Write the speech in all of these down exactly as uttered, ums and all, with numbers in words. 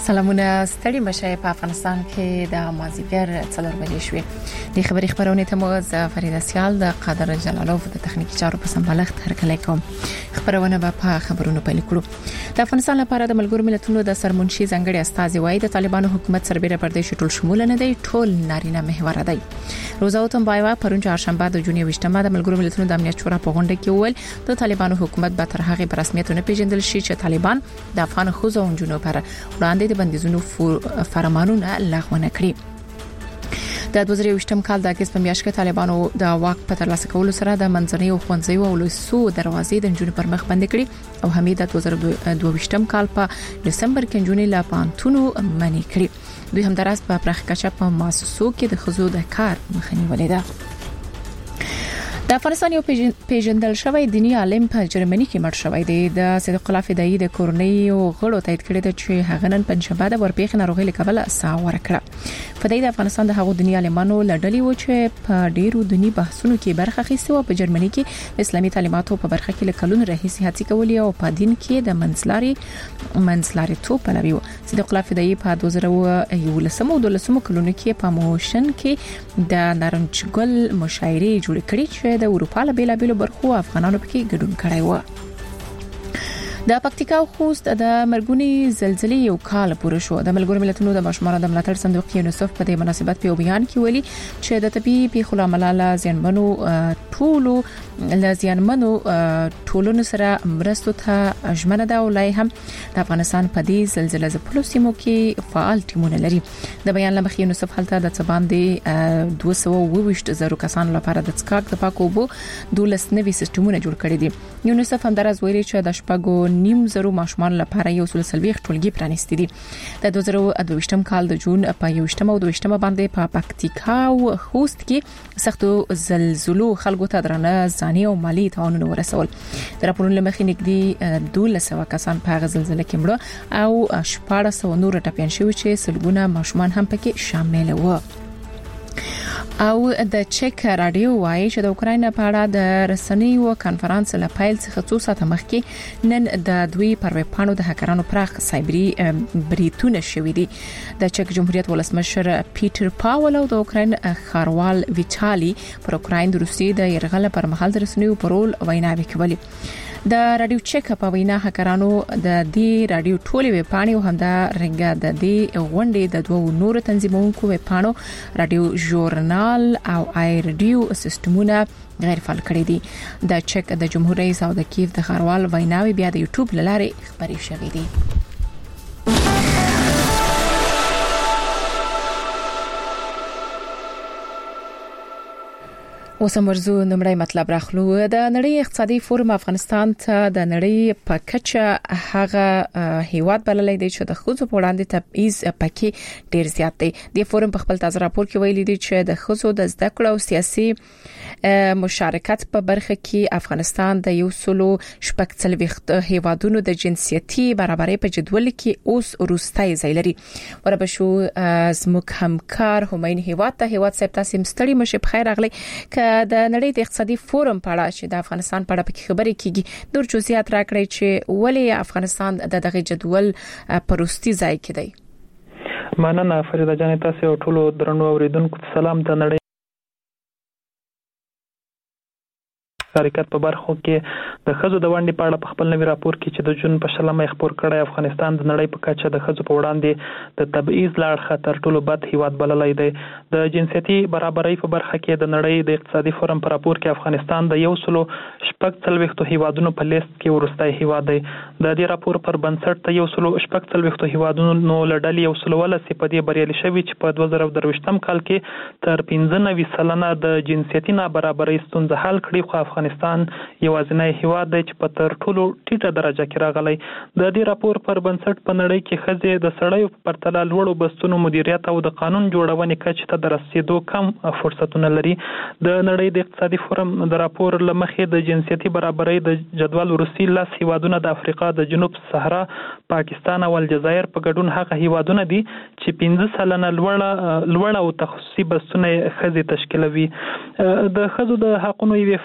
سلامونه ستړي مشه په افغانستان کې د مازیګر څلور بجې شوې د خبري خبرونه ته مو ز فرید سیال د قادر جلالوف د تخنیکی چارو په سمبالښت هرکلی کوم خبرونه په خبرونو پیل کړو د افغانستان لپاره د ملګرو ملتونو د سرمنشي ځنګړي استازي وایي د طالبانو حکومت سربېره پردیش ټول شمول نه دی ټول نارینه محور دی روزا تنبایوا پرون چهارشنبه د جون یوشتمه د ملګرو ملتونو د امنیت شورا په غونډه کې وویل د طالبانو حکومت به تر هغه په رسمیت نه پیژندل شي چې طالبان د افغان خوځو او جنونو پر وړاندې د بندیزونو فرمانونه لغوه نکړي د دوه زره یوشتم کال د اگست په میاشت کې طالبانو د واک په ترلاسه کولو سره د منځنۍ او خوندزي او لوسو دروازې د جنونو پر مخ بند کړي او حمید د دوه زره دوه ویشتم کال په دسمبر کې جنونو لا پانتونو منی کړي دوی هم درس په پراخ کچه په مؤسسو کې د خزو د کار مخنیوي ده د افغانستان یو پیژندل شوی دینی عالم په جرمني کې مړ شوی دی د صدیق الله فدایي د کورنۍ او غړو تایید کړی دی چې هغه نن پنځشنبه د ورپېښ ناروغي لکبل ساه ورکړه فدایي د افغانستان د هغو دینی عالمانو لړلې و چې په ډیرو دینی بحثونو کې برخه اخیسته او په جرمني کې اسلامي تعلیماتو په برخه کې لکلون رئیسي هڅې کولې او په دین کې د منځلاري منځلاري تو پلوي و صدیق الله فدایي په دوه زره یولسم او دولسم کلونو کې په موشن کې د نارنجګل مشاعرې جوړ کړې چې د اروپا له بیلابیلو برخو افغانانو پکې ګډون کړی و د پکتیکا خوست د مرګونی زلزلې یو کال پوره شو د ملګرو ملتونو د ماشومان د ملاتړ صندوق یونیسف په دې مناسبت په بیان کې ویلي چې د طبي پیښو لامل زیانمنو ټولو لزیانمنو ټولونو سره مرستو ته ژمنه ده او لای هم د افغانستان په دې زلزلې زپلو سیمو کې فعال ټیمونه لري د بیان لمخې یونیسف هلته د څبان د دوه سوه اوه ویشت زره کسانو لپاره د څښاک د پاکو اوبو دولس نوي سیستمونه جوړ کړي دي یونیسف هم درز ویلي چې د شپږو نیم زرو ماشومان لپاره یو سل سلويخ ټولګي پرانیستي دي د دوه زره دوه ویشتم کال د جون په یوشتم او دویشتم باندې په پکتیکا او خوست کې سختو زلزلو خلکو ته درنه ځاني او مالی تاوانونه ورسول د راپورونو لمخې نګدي دولس سوه کسان په زلزلې کې مړه او شپږ سوه نور ټپيان شوي چې سلګونه ماشومان هم پکې شامل وو او د چک رادیو وایي چې د اوکراین په اړه د رسنیو کانفرنس له پیل څخه څو ساعته مخکې نن د دوی پر ویبپاڼو د هکرانو پراخ سایبري بریتونه شوې دي د چک جمهوریت ولسمشر پیټر پاول او د اوکراین خاروال ویټالي پر اوکراین د روسي د يرغل پر مهال د رسنیو پرول ویناوي کولې د رادیو چک په وینا هکرانو د دې رادیو ټولې ویبپاڼې او هم د رنګ د دې غونډې د دوه نورو تنظیمونکو ویبپاڼو رادیو ژورنال او آی رادیو سیستمونه غیر فعال کړي دي د چک د جمهور رئیس او د کیف د خاروال ویناوي بیا د یوټیوب لاره خبري شوې دي وسمرزو نمړی مطلب راخلو د نړۍ اقتصادي فورم افغانستان ته د نړۍ په کچه هغه هیواد بللې دی چې د خزو په وړاندې تبعیض پکې ډیر زیات دی د فورم په خپل تازه راپور کې ویلي دی چې د خزو د زده کړو او سیاسي مشارکت په برخه کې افغانستان د یو سلو شپږ څلويخت هیوادونو د جنسيتي برابرۍ په جدول کې اوس وروستۍ ځای لري وربشو زموږ همکار همین هیواد ته هیواد سپ تاسو مستړي مشه بخیر اغلی د نړۍ د اقتصادي فورم په اړه چې د افغانستان په اړه پکې خبرې کیږي نور جزئیات راکړي چې ولې افغانستان د دغه جدول پروستي ځای کې دی مننه فریده جان تاسو ټول درنو اوریدونکو سلام ته نړۍ شرکت په برخو کې د خزو د وړاندې په اړه په خپل نوي راپور کې چې د جون په شلمه خبر کړی افغانستان د نړۍ په کچه د خزو په وړاندې د تبعیض لړ خطر ټولو بد هیواد بللای دی د جنسيتي برابرۍ په برخه کې د نړۍ د اقتصادي فورم په راپور کې افغانستان د یو سلو شپږ څلويختو هیوادونو په لیست کې ورستای هیواد دی د دې راپور پر بنسټ ته یو سلو شپږ څلويختو هیوادونو نو لړل یو سلو ولسی په دې بریالي شوی چې په دوه زره دوه ویشتم کال کې تر پنځه نوي سلنه د جنسيتي نابرابرۍ ستونزه حل کړي خو افغانستان یوازینی هیواد دی چې په تر ټولو ټیټه درجه کې راغلی د دې راپور پر بنسټ په نړۍ کې ښځې د سړیو په پرتله لوړو بستونو مدیریت او د قانون جوړونې کچې ته د رسیدو کم فرصتونه لري د نړۍ د اقتصادي فورم د راپور له مخې د جنسيتي برابرۍ د جدول وروستي لس هیوادونه د افریقا د جنوب صحرا پاکستان او الجزایر په ګډون هغه هیوادونه دي چې پنځه سلنه لوړه لوړه او تخصصي بستونه ښځې تشکیلوي د ښځو د حقوقو یوې فعالې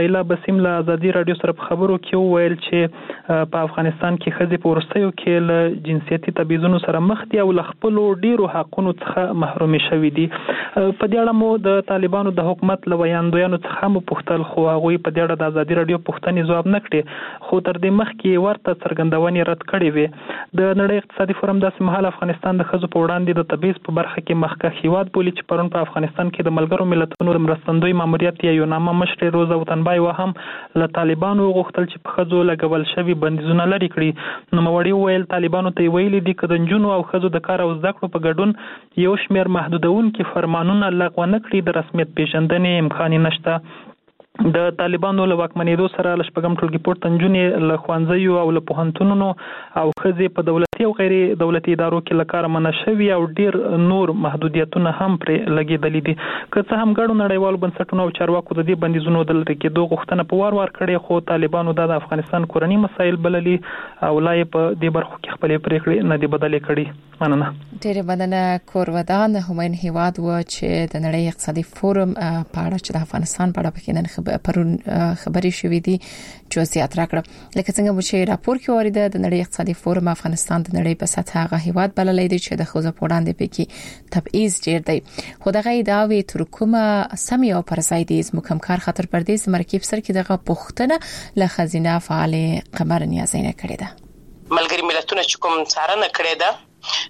لیلا بسیم له ازادي رادیو سره په خبرو کې وویل چې په افغانستان کې ښځې په وروستیو کې له جنسیتي تبعیضونو سره مخ دي او له خپلو ډیرو حقونو څخه محرومې شوي دي. په دې اړه مو د طالبانو د حکومت له ویاندویانو څخه مو پوښتل، خو هغوی په دې اړه د ازادي رادیو پوښتنې ځواب نه کړې، خو تر دې مخکې ورته څرګندونې رد کړې وې. د نړۍ اقتصادي فورم داسې مهال افغانستان د ښځو په وړاندې د تبعیض په برخه کې مخکښ هیواد بولي چې پرون په افغانستان کې د ملګرو ملتونو د مرستندوی ماموریت یا یوناما مشرې روزا وطنبای هم له طالبانو غوښتل چې په ښځو لګول شوي بندیزونه لرې کړي. نوموړي وویل طالبانو ته ویلي دي که د نجونو او ښځو د کار او زده کړو په ګډون یو شمېر محدودونکي فرمانونه لغوه نه کړي د رسمیت پیژندنې امکان نشته. د طالبانو له واکمنېدو سره له شپږم ټولګي پورته نجونې له ښوونځیو او له پوهنتونونو او ښځې په دولتي او غیر دولتي ادارو کې له کاره منع شوي او ډېر نور محدودیتونه هم پرې لګېدلي دي. که څه هم ګڼو نړیوالو بنسټونو او چارواکو د دې بندیزونو د لرې کېدو غوښتنه په وار وار کړې، خو طالبانو دا د افغانستان کورني مسایل بللي او لا یې په دې برخو کې خپلې پرېکړې نه دي بدلې کړي. مننه. ډېرې مننه. کورودان همین هیواد و چې د نړۍ اقتصادي فورم په اړه چې د افغانستان په اړه پکې نن پرون خبرې شوې دي جزئیات راکړه. لکه څنګه مو چې راپور کې وریده د نړۍ اقتصادي فورم افغانستان د نړۍ په سطح هغه هیواد بللی دی چې د ښځو په وړاندې پکې تبعیض ډېر دی، خو دغه ادعاوې تر کومه سمې او پر ځای دي. زموږ همکار خاطر پردیس مرکب سر کې دغه پوښتنه له خزینه فعال قمر نیازینه کړې ده. ملګری ملتونه چې کوم څارنه کړې ده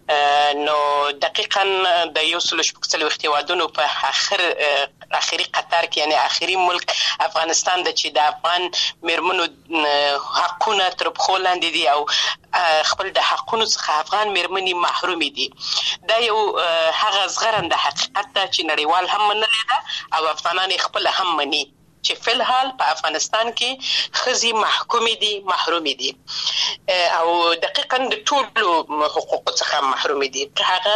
نو دقیقاً د یو سل شپږ څلوېښت هیوادونو په اخر اخري قطار کې یعنی اخري ملک افغانستان د چې د افغان میرمنو حقونه تر پښو لاندې دي او خپل د حقونو څخه افغان میرمنې محرومې دي. دا یو هغه زغرنده حقیقت ده چې نړیوال هم منلی ده او افغانان خپل هم مني چې فل حال په افغانستان کې ښځې محکومې دي، محرومې دي او دقیقاً د ټولو حقوقو څخه محرومې دي. که هغه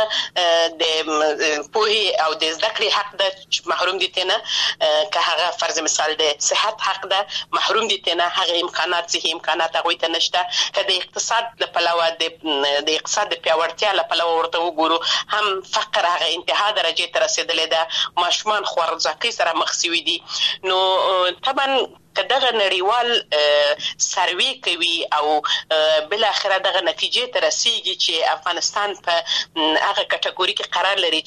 د پوهې او د زده کړې حق ده چې محروم دي تینا، که هغه فرض مثال د صحت حق ده محروم دي تینا، هغه امکانات صحي امکانات هغوی ته نشته. که د اقتصاد د پلوه د اقتصاد د پیاوړتیا له پلوه ورته وګورو هم فقر هغه انتها درجې ته رسېدلی ده، ماشومان خوارځواکۍ سره مخ شوي دي. نو طبعا که دغه نړیوال سروې کوي او بل اخره دغه نتیجې ته رسیږي چې افغانستان په هغه کټګوري کې قرار لري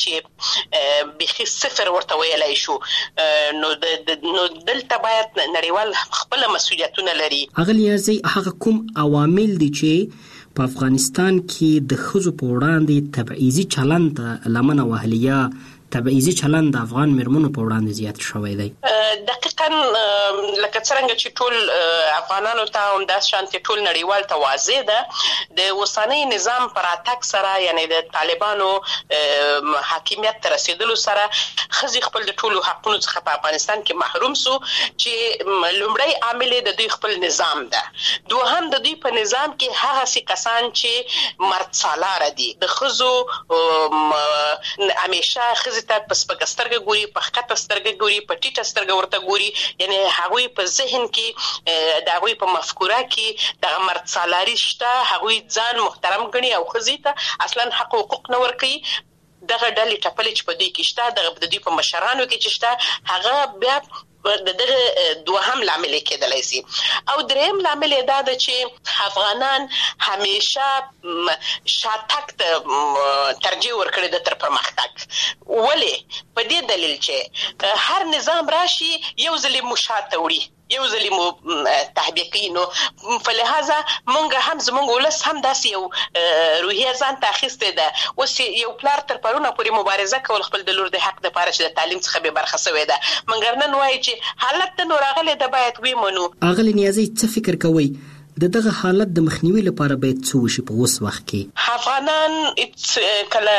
چې بخي صفر ورته ویلای شو، نو نو دلته باید نړیوال خپل مسؤلیتونه لري. هغه لیازي هغه کوم عوامل دي چې په افغانستان کې د ښځو په وړاندې تبعیضي چلند لمنه وهلي یا تبعیضي چلند د افغان میرمنو په وړاندې زیات شوی دی؟ دقیقاً لکه څرنګه چې ټول افغانانو ته همداسې شانتې ټول نړیوال ته واضح ده د اوسنۍ نظام پر راتګ سره یعنی د طالبانو حاکمیت ته رسېدلو سره ښځې خپل د ټولو حقونو څخه په افغانستان کې محروم سو، چې لومړی عامل د دوی خپل نظام ده. دوهم د دوی په نظام کې هغه سي کسان چې مرد سالاره دي، د ښځو همیشه ښځې ته په سپکه سترګه ګوري، په ښکته سترګه ګوري، په ټیټه سترګه ورته ګوري، یعنی هغوی په ذهن کې د هغوی په مفکوره کې دغه مرد سالاري شته، هغوی ځان محترم ګڼي او ښځې ته اصلا حق حقوق نه ورکوي. دغه ډلې ټپلې چې په دوی کې شته، دغه د دوی په مشرانو کې چې شته، هغه بیا د دغه دوهم لامل کېدلی شي. او دریم لامل دا ده چې افغانان همیشه شاتګ ته ترجیح ورکړې ده تر پرمختګ. ولې؟ په دې دلیل چې هر نظام راشي یو ځل مو شاته وړي، یو ځل مو تحبیه کوي. نو په لحاظه مونږ هم زمونږ ولس هم داسې یو روحیه ځان ته اخیستې ده. اوس یو پلار تر پرونه پورې مبارزه کول خپل د لور د حق دپاره چې د تعلیم څخه بې برخه سوی ده، مګر نن وایي چې حالت ته نو راغلی ده باید ویمنو. اغلې نیازي څه فکر کوئ د دغه حالت د مخنیوي لپاره باید څه وشي په اوس وخت کې؟ افغانان کله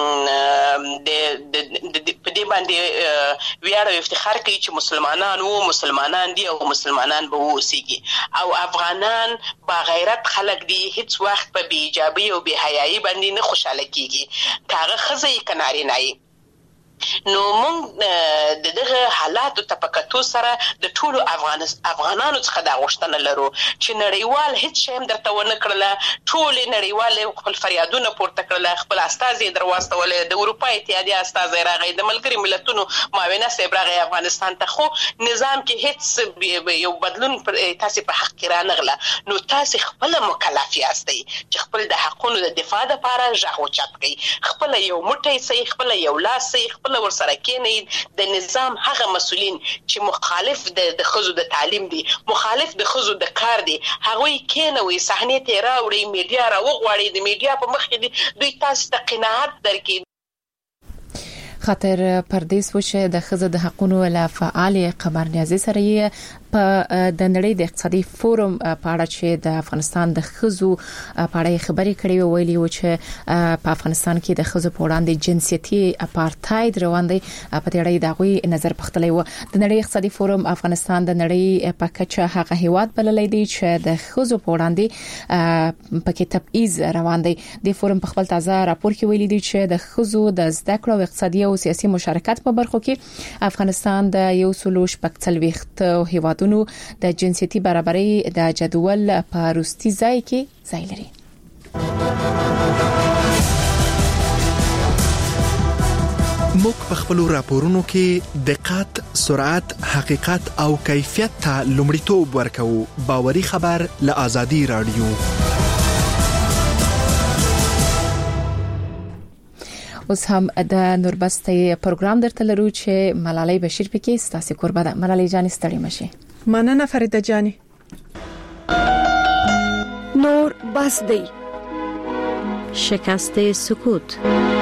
په دې باندې ویاړ او افتخار کوي چې مسلمانان وو، مسلمانان دي او مسلمانان به واوسیږي، او افغانان با غیرت خلک دي، هیڅ وخت په بې ایجابۍ او بې حیایي باندې نه خوشحاله کیږي، که هغه ښځه یې که نارینه یې. نو موږ دغه حالات ته پکاتو سره د ټولو افغان افغانانو څخه دا غوښتنه لرو چې نړیوال هیڅ شی هم درته ونه کړله، ټول نړیوال خپل فریادونه پورته کړل، خپل استازي درواستول، د اروپا اتحادیه استازي راغی، د ملګری ملتونو معاونه صاحب راغی افغانستان ته، خو نظام کې هیڅ یو بدلون تاسو په حق کې رانغله. نو تاسو خپل مکلف یاستئ چې خپل د حقونو د دفاع لپاره ژغ اوچت کړئ، خپل یو موټی سي، خپل یو لاس سي، خپل ورسره کېنئ. د نظام هغه مسؤلین چې مخالف د خزو د تعلیم دي، مخالف د خزو د کار دي، هغه کېنوي صحنه ته راوړي، میډیا راوغواړي، د میډیا په مخ کې دوی تاسو ته قناعت درکړي. خاطر پردیس و چې د خزو د حقوقو له فعال قمرنیازي سره په د نړۍ د اقتصادي فورم په اړه چې د افغانستان د خزو په اړه خبرې کړې ویلي و چې په افغانستان کې د خزو په وړاندې جنسيتي اپارټاید روان دی. په دې اړه د غوي نظر پختلی و. د نړۍ اقتصادي فورم افغانستان د نړۍ په کچه هغه هیواد بللی دی چې د خزو په وړاندې پکې تبعیض روان دی. د فورم په خپل تازه راپور کې ویلي دی چې د خزو د زده کړو او اقتصادي او سیاسي مشارکت په برخو کې افغانستان د یو سلو شپږ څلوېښت هیوادونو د جنسيتي برابرۍ د جدول په وروستي ځای کې ځای لري. موږ په خپل راپورونو کې دقت، سرعت، حقیقت او کیفیت ته لومړیتوب ورکوو. باوري خبر له آزادي رادیو. اوس هم د نوربستې پروګرام درته لرو چې ملالۍ بشیر پکې ستاسو قربا ده. ملالۍ جان ستړي مشي. مننه فریده جانی. نور بس دی. شکست سکوت.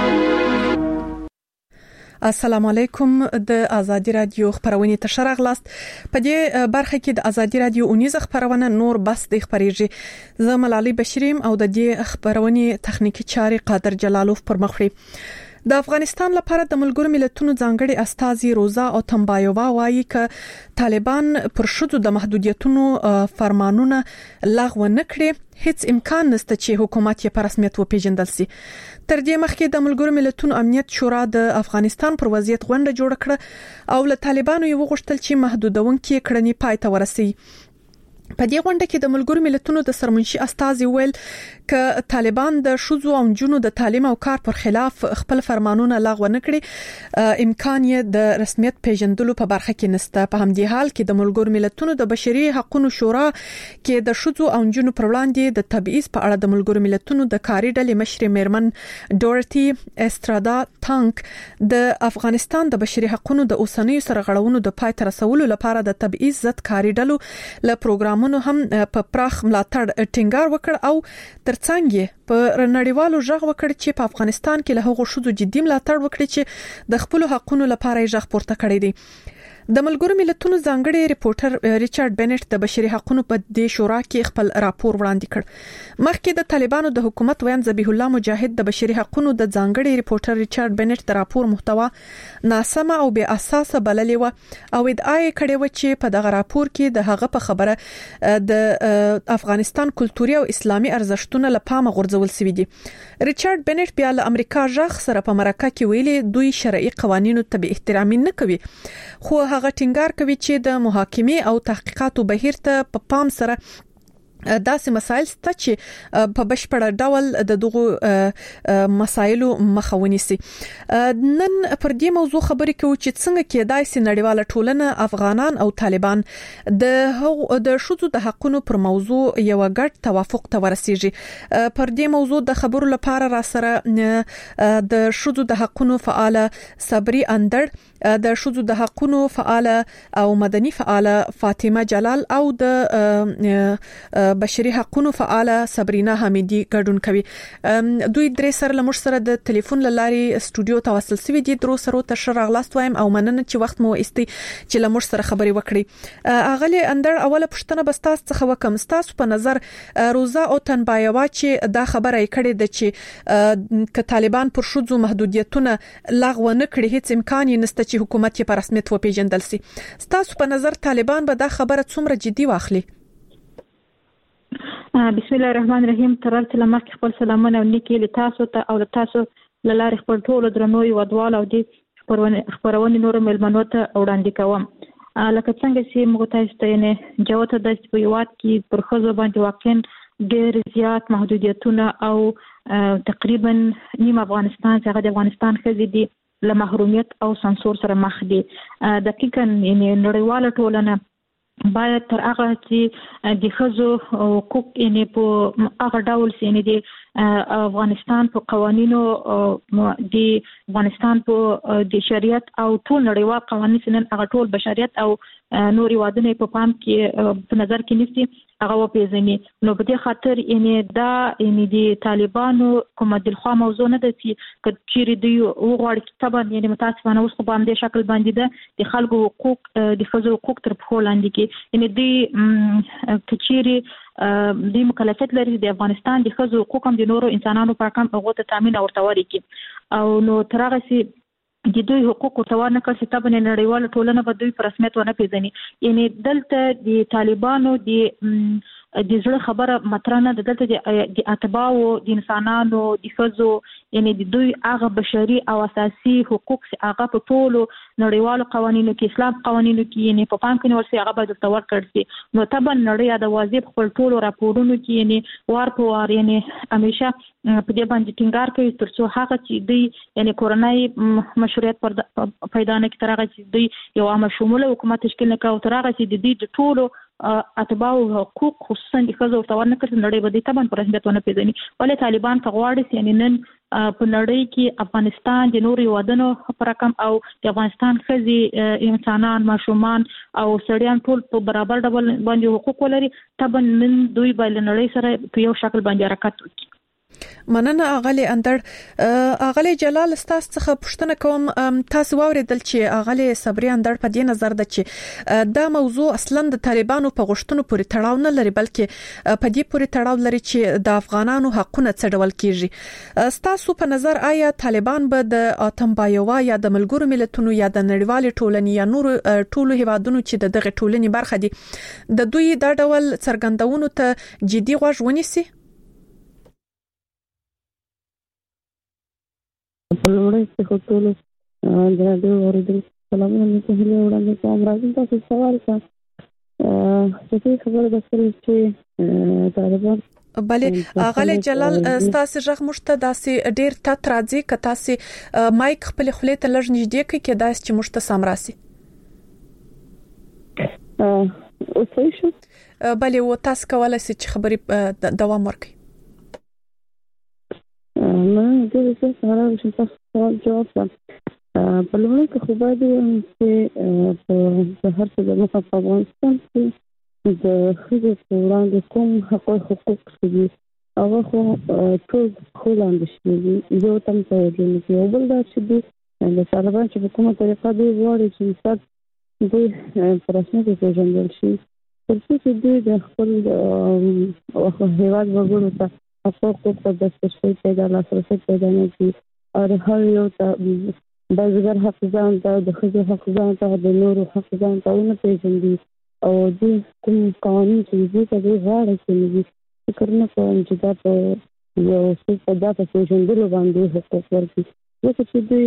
السلام علیکم. د ازادي رادیو خبرونه ته شرغلاست. په دې برخه کې د ازادي رادیو اونیزه خبرونه نور بس د خبريږي. زه ملالۍ بشریم او د دې خبرونه تخنیکی چاري قادر جلالوف پر مخ وړي. د افغانستان لپاره د ملګرو ملتونو ځانګړي استازي روزا او تمبایووا وایي ک طالبان پر شذو د محدودیتونو فرمانونه لغوه نکړي، هیڅ امکان نشته چې حکومت یې په رسمیت وپیژندل شي. تر دې مخکې د ملګرو ملتونو امنیت شورا د افغانستان پر وضعیت غونډه جوړه کړه او له طالبانو یې وغوښتل چې محدودونکې کړنې پای ته ورسي. په دې غونډه کې د ملګرو ملتونو د سرمنشي استازي ویل ک طالبان د شذو او جنونو د تعلیم او کار پر خلاف خپل فرمانونه لغوه نکړي، امکان یې د رسمیت پیژندلو په برخه کې نسته. په همدې حال کې د ملګرو ملتونو د بشري حقوقو شورا کې د شذو او جنونو پر وړاندې د تبعیض په اړه د ملګرو ملتونو د کاري ډلې مشر میرمن ډورتي استرادا تانک د افغانستان د بشري حقوقو د اوسنیو سرغړونو د پای ته رسولو لپاره د تبعیض ضد کاري ډلو له پروګرام هم په پراخ ملاتړ ټینګار وکړ او ترڅنګ په نړیوالو ژغ وکړ چې په افغانستان کې له هغو شذو جدي ملاتړ وکړي چې د خپل حقوقو لپاره ژغ پورته کړی دي. د ملګرو ملتونو ځانګړي ریپورټر ریچارډ بنټ د بشري حقوقو په دې شورا کې خپل راپور وړاندې کړ. مخکې د طالبانو د حکومت ویان ذبیح الله مجاهد د بشري حقوقو د ځانګړي ریپورټر ریچارډ بنټ د راپور محتوا ناسمه او بې اساسه بللې و او ادعا یې کړې و چې په دغه راپور کې د هغه په خبره د افغانستان کلتوري او اسلامي ارزښتونه له پامه غورځول شوي دي. ریچارډ بنټ بیا له امریکا ژغ سره په مرکه کې ویلي دوی شرعي قوانینو ته به احترام نه کوي، خو هغه ټینګار کوي چې د محاکمې او تحقیقاتو بهیر ته په پام سره داسې مسایل ست چې په بشپړ ډول د دغه مسایلو مخاوني سي. نن پر دې موضوع خبرې کوو چې څنګه کېدای سي نړیواله ټولنه افغانان او طالبان د د شذو د حقوقو پر موضوع یو ګډ توافق ته ورسیږي. پر دې موضوع د خبرو لپاره را سره د شذو د حقوقو فعال صبري اندر، د شذو د حقوقو فعال او مدني فعال فاطمه جلال او د بشري حقوقو فعال صبرینا حمیدی ګډون کوي. دوی درې سره لمر سره د ټلیفون لاري استودیو ته وصل سوي دي. درو سره ته شرغلاست وایم او مننه چې وخت مو استي چې لمر سره خبري وکړي. اغلی اندر اوله پښتنه بستاس څخه وکم ستاسو په نظر روزا او تنبایوا چې دا خبره یې کړې ده چې ک طالبان پر شذو محدودیتونه لغوه نه کړي، هیڅ امکان یې نشته چې حکومت یې په رسمیت وپیژندل شي. ستاسو په نظر طالبان به دا خبره څومره جدي واخلي؟ بسم الله الرحمن الرحیم. ترال تلمک خپل سلامونه او نیکی له تاسو ته او له تاسو لاره خپل ټول درنوي ودوال او دي خبرونه نور ملمنو ته وړاندې کوم. لکه څنګه چې موږ تاسو ته نه جوته د سپیوات کې پر خزو باندې واقعا ډېر زیات محدودیتونه او تقریبا نیم افغانستان څخه د افغانستان خزي دي له محرومیت او سانسور سره مخ دي. دقیقاً یعنی نړیواله ټولنه باید تر هغه چې د خزو حقوق یعنی په هغه ډول چې د افغانستان په قوانینو د افغانستان په د شریعت او ټول نړیوال قوانین سنن هغه ټول بشریت او نوري وادونه په پام کې په نظر کې نیسي هغه وپیژني. نو په دې خاطر یعنی دا یعنی د طالبانو کومه د خوا موضوع نه ده چې کچېری دی وغواړي کتابه یعنی متاسفانه اوس په باندې شکل باندې ده د خلکو حقوق د خزو حقوق تر په لاندې کې یعنی د کچېری د مکلفیت لري د افغانستان د خزو حقوق هم د نورو انسانانو په کم هغه ته تامین او ورتوري کې او نو ترغه سي د دوی حقوق او توان نه کړي ته په نړیواله ټولنه په دوی پر رسمیت ونه پیژني. یعنی دلته د طالبانو د د زړه خبره مطرح نه ده، دلته د اتباعو د انسانانو د ښځو یعنی د دوی هغه بشري او اساسي حقوق چې هغه په ټولو نړیوالو قوانینو کې اسلام قوانینو کې یعنی په پام کې نیول شي هغه باید تور کړي شي. نو طبعا نړۍ د واجب خپل ټولو راپورونو کې یعنی وار په وار یعنی همیشه په دې باندې ټینګار کوي تر څو هغه چې دوی یعنی کورنۍ مشروعیت پیدا نه کړي، تر هغه چې دوی یو عام شموله حکومت تشکیل نه کوي، تر هغه چې د دې د ټولو اتباعو حقوق خصوصا د ښځو او تور نه کړي نړۍ به دې طبعا پر رسمیت ونه پیژني. ولې طالبان په غواړي یعنی نن په نړۍ کې افغانستان د نورو ودانو پر رقم او د افغانستان ښځې انسانان ماشومان او سړیان ټول په برابر ډول باندې حقوق ولري، طبعا نن دوی به له نړۍ سره په یو شکل باندې حرکت وکړي. مننه اغلی اندر. اغلی جلال استاس څخه پوښتنه کوم، تاسو واوریدل چې اغلی صبري اندر په دې نظر ده چې دا موضوع اصلا د طالبانو په غوښتنو پورې تړاو نه لري بلکې په دې پورې تړاو لري چې د افغانانو حقونه څه ډول کیږي. تاسو په نظر آیا طالبان به د اتم بایوا یا د ملګرو ملتونو یا د نړیوال ټولنې یا نور ټولو هیوادونو چې د دغه ټولنې برخه دي د دوی دا ډول څرګندونو ته جدي غوږ ونیسي؟ په لوړې څخه ټول د راډیو اوریدل سلامونه مې ته هیله وړاندې کوم. راځم تاسو سوال کا چې خبره ده چې طالبان بلې اغلی جلال ستاسو ژغ مشته داسې ډیر تات راځي که تاسو مایک خپل خولې ته لږ نږدې کړئ کې داس چې مشته سم راسي. او څه شو بلې و تاسو کولای شئ چې خبرې دوام ورکړئ. نه د دې سره چې تاسو سوال جواب کړم په لومړي کې خو باید چې په هر څه د مخه په افغانستان کې د ښځو په وړاندې کوم حقوق حقوق دي هغه خو ټول خو لاندې شوي یو تم ته وجود یو بل دا چې د طالبان چې په کومه طریقه دوی غواړي چې مثال دوی په رسمیت وپېژندل شي تر څو چې دوی د خپل هېواد وګړو ته حقوق په دسترسي پیدا لاسرسي پیدا نه دي او هر یو ته بازګر حق ځان ته د ښځو حق ځان ته د نورو حق ځان ته نه پیژندي او د کوم قانون چې دوی ته غواړي چې دوی فکر نه کوي چې دا په یو څه په داسې پیژندلو باندې حقوق ورکړي. ځکه چې دوی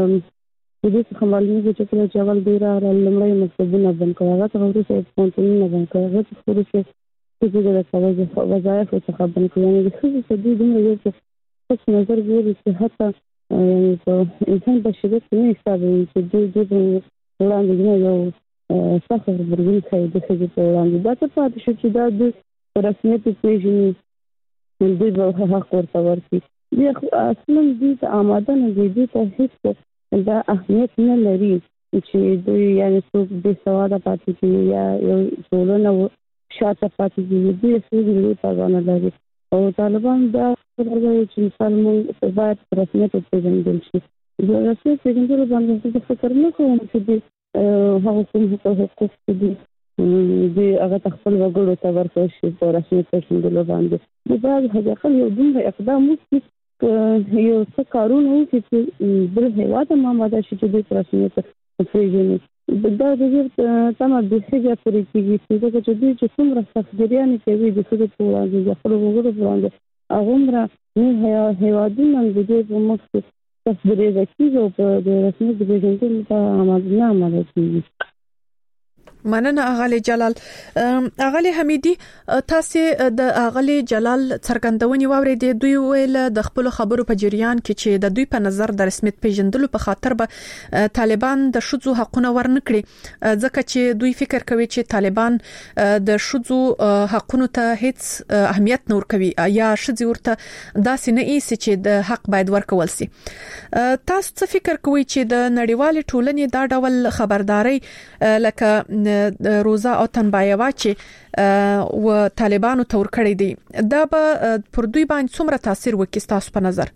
د دې څخه معلومیږي چې کله چې اول دوی راغلل لومړی مکتبونه بند کړل، هغه ته وروسته پوهنتونونه بند کړل، هغه ته وروسته چې د وظایف څخه بند کړل. یعنې د ښځو په دوی دومره یو څه نظر ګوري چې حتی یعنې په انسان بشریت کې نه حسابوي چې دوی دوی په وړاندې دومره یو سخت غبرګون ښیي د ښځې په وړاندې. دا څه پاتې شو چې دا دوی په رسمیت وپېژني، دوی به حق ورته ورکړي. دوی اصلا دوی ته آماده نه دي، دوی ته هېڅ دا اهمیت نه لري چې دوی یعنې څوک بې سواده پاتې کېږي یا یو ټولنه شاته پاتې کېږي. دوی هېڅ لوی پروا نه لري او طالبان دا خبره کوي چې مثال موږ باید په رسمیت وپېژندل شي. د رسمیت پېژندلو باندې زه فکر نه کوم چې دوی هغه کوم حقوق چې دي دوی هغه ته خپل وګړو ته ورکړی شي په رسمیت پېژندلو باندې. دوی باید حداقل یو دومره اقدام وکړي یو څه کارونه وکړي چې بل هېواد هم آماده شي چې دوی په رسمیت وپېژني. دا د دې تمه بیخي پورې کېږي ځکه چې دوی چې څومره سختګیریانې کوي د ښځو په وړاندې د خپلو وګړو په وړاندې هغومره نور هېوادونه د دې په مخ کې تصدیق کیږي او په رسمیت د پیژندلو لپاره عملیه عمل کوي. مننه اغلی جلال. اغلی حمیدی تاسو د اغلی جلال څرګندونې واورېدې. دوی ویل د خپل خبرو په جریان کې چې د دوی په نظر د رسمیت پیژندلو په خاطر به طالبان د شذو حقونه ورنکړي، ځکه چې دوی فکر کوي چې طالبان د شذو حقونو ته هیڅ اهمیت نه ورکوي یا شذي ورته داسې نه ایسي چې د حق باید ورکول سي. تاسو څه فکر کوئ چې د نړیوال ټولنې دا ډول خبرداري لکه روزا او تنبایوا چې و طالبانو تور کړی دي دا به پر دوی باندې څومره تاثیر وکړي تاسو په نظر؟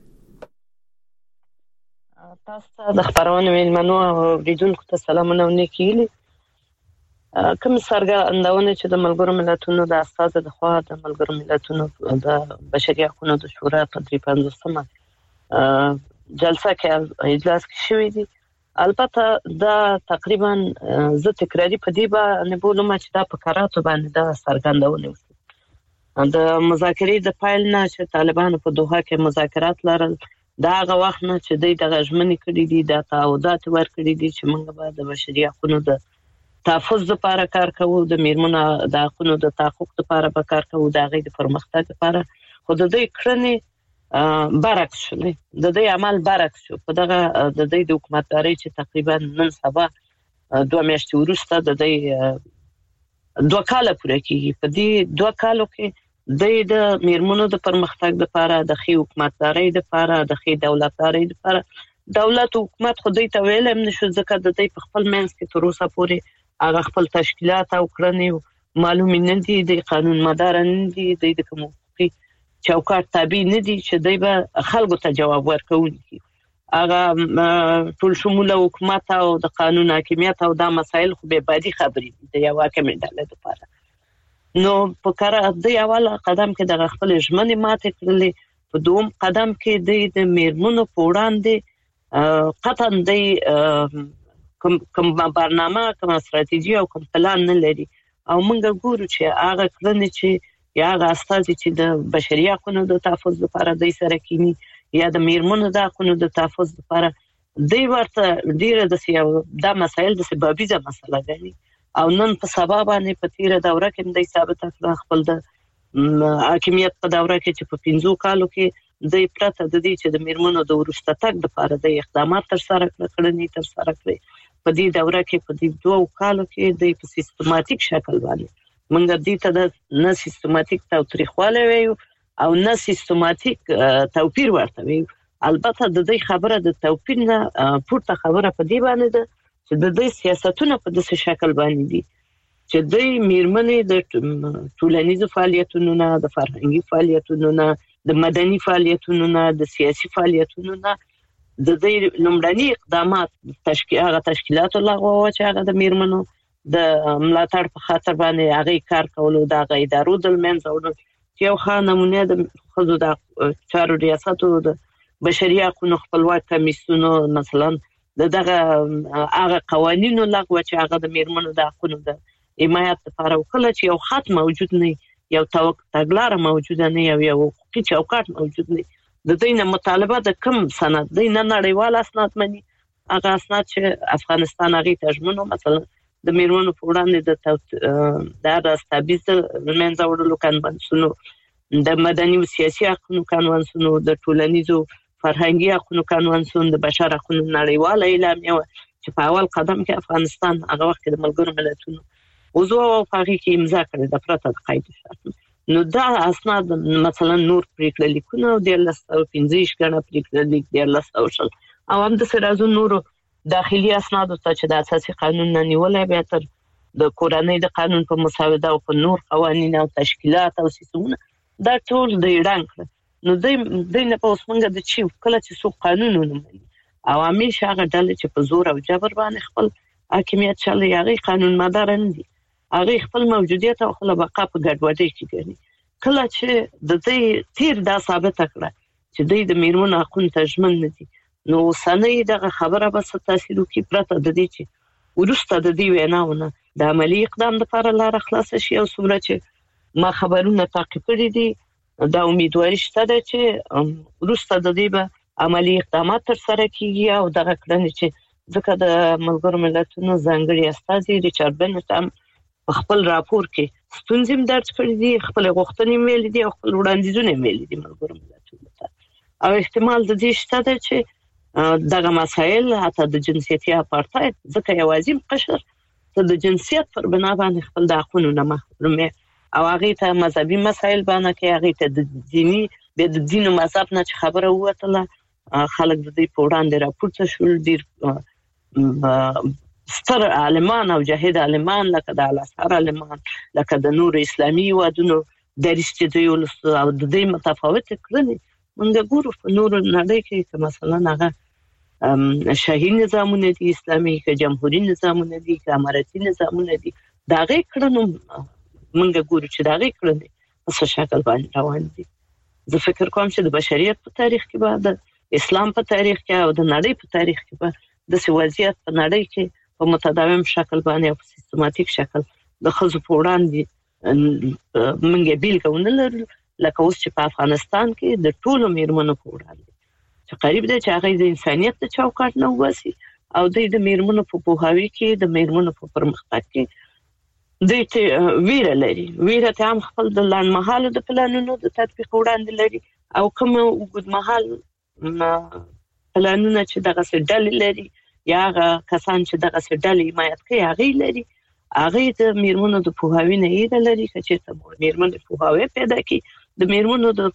تاسو د خبرونه مېلمنو او اوریدونکو ته سلامونه ونکړي. کوم څرګندونه چې د ملګرو ملتونو د اساس د خوا د ملګرو ملتونو د بشري حقوقو د شورا په درې پنځوسمه جلسه کې اجلاس کې شوې دي. البته دا تقریبا زه تکراری په دی باندې بولم چې دا په کاراتو باندې دا څرګندونه وکړه. د مذاکرې د پایل نه چې طالبانو په دوحه کې مذاکرات لرل دا هغه وخت نه چې دوی د غژمنې کړي دي د تعهدات ورکړي دي چې موږ به د بشري حقوقو د تحفظ لپاره کار کوو، د میرمنو د حقوقو د تحقق لپاره به کار کوو، د غي د پرمختګ لپاره. خو د دوی کړنې برعکس شو، د دې عمل برعکس شو. په دغه د دې د حکومتداري چې تقریبا نن سبا دوه میاشتې وروسته د دې دوه کاله پوره کیږي. په دې دوه کالو کې د میرمنو د پرمختګ لپاره، د خي حکومتداري لپاره، د خي دولتداري لپاره دولت او حکومت خو دې ته ویل هم نشو، ځکه د دې په خپل منځ کې تر اوسه پورې هغه خپل تشکیلات او کړنې معلوم نه دي، د قانون مدار نه دي، د کوم چوکاټ تابع نه دي چې دوی به خلکو ته جواب ورکوي. هغه ټول شموله حکومت او د قانون حاکمیت او د مسایل خو به بادي خبرې دي د یو حاکم ډله لپاره. نو په کار د اوله قدم کې د خپل ژمنې ماته کړلې، په دوم قدم کې د میرمنو په وړاندې قطعا د کوم کوم برنامه، کوم استراتیژي او کوم پلان نه لري. او موږ ګورو چې هغه کړنې چې یا هغه استازي چې د بشري حقوقو د تحفظ لپاره د سره کینی یا د میرمنو د حقوقو د تحفظ لپاره دوی ورته ډیره د سیاو د مسایل د سببیزه مسله ده. او نن په سبب باندې په تیره دوره کې د ثابت کړ خپل د حاکمیت په دوره کې چې په پنځو کالو کې د پرته د دې چې د میرمنو د ورسته تک لپاره د اقدامات تر سره کړنې تر سره کړې. په دې دوره کې په دې دوه کالو کې د په سیستماتیک شکل باندې منګ دې ته د نه سیستماتیک تاریخواله ویو او نه سیستماتیک توپیر ورته ویو. البته د دې خبره د توپیر نه پورته خبره په دې باندې ده چې د دې سیاستونه په داسې شکل باندې دي چې د میرمنې د ټولنیزو فعالیتونو نه، د فرهنګي فعالیتونو نه، د مدني فعالیتونو نه، د سیاسي فعالیتونو نه د دې لومړني اقدامات تشکیل هغه تشکیلات لغوه چې هغه د میرمنو د ملاتړ په خاطر باندې هغه کار کولو د هغه ادارو د منځ او چې یو ښه نمونه د خزو د چارو ریاستو د بشري حقوقو خپلواک کمیسیونو مثلا دغه هغه قوانینو لغوه چې هغه د میرمنو د حقوقو د حمایت لپاره وکړه چې یو خط موجود نه، یو تګلاره موجود نه، یو یو حقوقي چوکاټ موجود نه. د دې نه مطالبه د کوم سند د نه نړیوال اسناد مني، هغه اسناد چې افغانستان هغه تجمنو مثلا د میرمنو په وړاندې د د استابیز منځ وړلو کنوانسونو، د مدني او سیاسي حقوقو کنوانسونو، د ټولنیزو فرهنګي حقوقو کنوانسون، د بشر حقوقو نړیوال اعلامیه چې په اول قدم کې افغانستان هغه وخت د ملګرو ملتونو عضو او هغه کې امضا کړې د پرته د قید شرط. نو دا اسناد مثلا نور پریکړه لیکونه او د لسو پنځه شګنه پریکړه لیک د لسو شل او هم د سرازو نورو داخلي اسناد ته چې د اساسي قانون نه نیولای به تر د کورنۍ د قانون په مساوده او په نور قوانین او تشکیلات او سیستمونه دا ټول د ایران. نو د دې نه په اوسمنګ د چی کله چې سو قانونونه مني عوامي شاغه ډلې چې په زور او جبر باندې خپل حاکمیت چلي هغه قانون مدار نه دي، هغه خپل موجودیت او خپل بقا په ګډوډۍ کې کوي. کله چې د دې تیر دا ثابت کړه چې د میرمنو حقوقو تضمین نه دي، نو سنې دغه خبره به تاثیر وکړي پرته د دې چې ورسته د دې ویناونه د عملی اقدام لپاره لار خلاص شي. او څومره چې ما خبرونه تعقیب کړي دي دا امیدواري شته چې ورسته د دې به عملی اقدامات تر سره کیږي او دغه کړنې چې ځکه د ملګرو ملتونو ځانګړي استازي ریچارډ بنټ هم خپل راپور کې ستونزې درج کړې دي، خپل غوښتنې ویلې دي او خپل وړاندیزونه ویلې دي ملګرو ملتونو ته، او احتمال د دې شته ده چې دغه مسایل حتی د جنسیتي اپارټاید ځکه یوازې قشر ته د جنسیت پر بنا باندې خپل د حقوقو نه محرومي او هغه ته مذهبي مسایل باندې کې هغه ته د دینی د دین او مذهب نه خبره وته، خلک د دې په وړاندې راپورته شول، ډیر ستر عالمان او جاهد عالمان لکه د الازهر عالمان لکه د نور اسلامي وادونو درسته دی او د دې متفاوت کړنې موږ ګورو په نور نړۍ کې مثلا هغه شاهي نظامونه دي، اسلامي که جمهوریت نظامونه دي، که امارتي نظامونه دي، دا غي کړنو موږ ګورو چې دا غي کړنې په څه شکل باندې روان دي. زه فکر کوم چې د بشریت په تاریخ کې به د اسلام په تاریخ کې او د نړۍ په تاریخ کې به د وضعیت په نړۍ کې په متداوم شکل باندې او په سیستماتیک شکل د خزو په وړاندې موږ بیلګه لرو، لکه اوس چې په افغانستان کې د ټولو میرمنو په وړاندې چې قریب دی چې هغه د انسانیت د چوکاټ نه وباسي او د میرمنو په پوهاوي کې د میرمنو په پرمختګ کې د ته ویره لري، ویره ته هم خپل د لنډمهاله د پلانونو د تطبیق وړاندې لري او کوم وګړمحل پلانونه چې دغه څه ډلې لري یا هغه کسان چې دغه څه ډلې حمایت کوي هغه لري، هغه د میرمنو د پوهاوي نه یې لري چې ته میرمنو پوهاوي پیدا کړي، د میرمنو د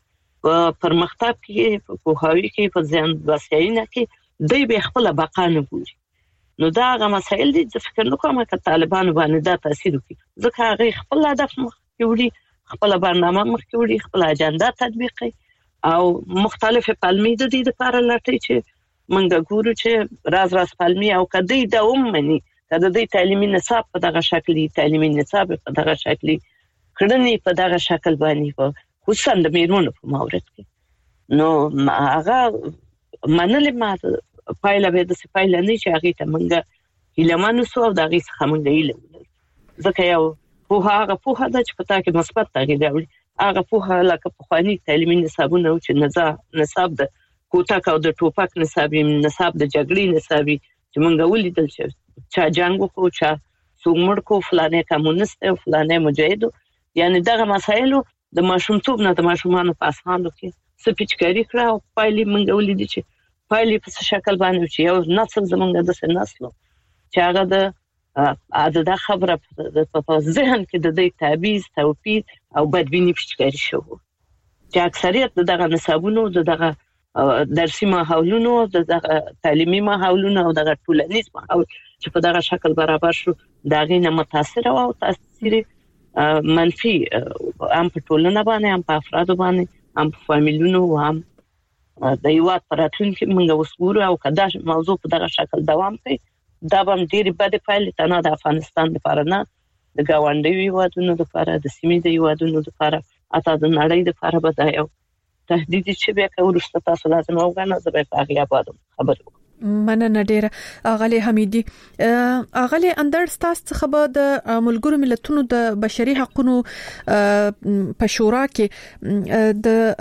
پرمختګ کې په پوهاوي کې په ځان وسایینه کې دوی به خپل بقا نه ګوري. نو دا هغه مسایل دي چې فکر نکوم چې طالبان باندې دا تاثیر کوي، ځکه هغه خپل هدف مخ کې وړي، خپل برنامه مخ کې وړي، خپل اجنډا تطبیق کوي او مختلف پلمې د دې لپاره لټي چې منګه ګورو چې راز راز پلمې او کدی د ومني کله د تعلیمي نصاب په دغه شکل تعلیمي نصاب په دغه شکل کړنی په دغه شکل باندې خصوصا د میرمنو په مورد کې نو هغه منل ما پایله به د پایله نه چې هغه ته منګه هیلمانو سو او دغه څخه منګه هیله ځکه یو په هغه په هدا چې پتا کې مثبت تغییر راوړي هغه په لکه په خواني تعلیمي نصابونه چې نصاب نصاب د کوټاک او د ټوپک نصاب نصاب د جګړې نصاب چې مونږ ولیدل چې چا جنگ کو چا څومره کو فلانه کمونست او فلانه مجاهد یعنی دغه مسایل د ماشومتوب نه د ماشومانو په اسانو کې سپیچکاری کړه او پایلې مونږ ولیدل چې پایلې په شکل باندې چې یو نسل زمونږ د سنسلو چې هغه د د خبره په ذهن کې د دې تعبیز توپیر او بدبینی پچکاری شو چې اکثریت دغه نصابونو دغه درسي ماحولونو دغه تعلیمي ماحولونو او دغه ټولنیز ماحول چې په دغه شکل برابر شو دغه نه متاثر او تاثیر منفي هم په ټولنه باندې هم په افراد باندې هم په فامیلونو هم د یو پراتون کې موږ وسګورو او کدا موضوع په دغه شکل دوام کوي دا به ډېری بد پایلې ته نه د افغانستان لپاره نه د گاونډي وادونو لپاره د سیمې د وادونو لپاره اته د نړۍ لپاره به دا یو تهدید چې به کورسته تاسو لازم وګڼئ زه به په هغه باندې خبرو مننه ډیره اغلی حمیدی اغلی اندر ستاسو څخه به د ملګرو ملتونو د بشري حقوقو په شورا کې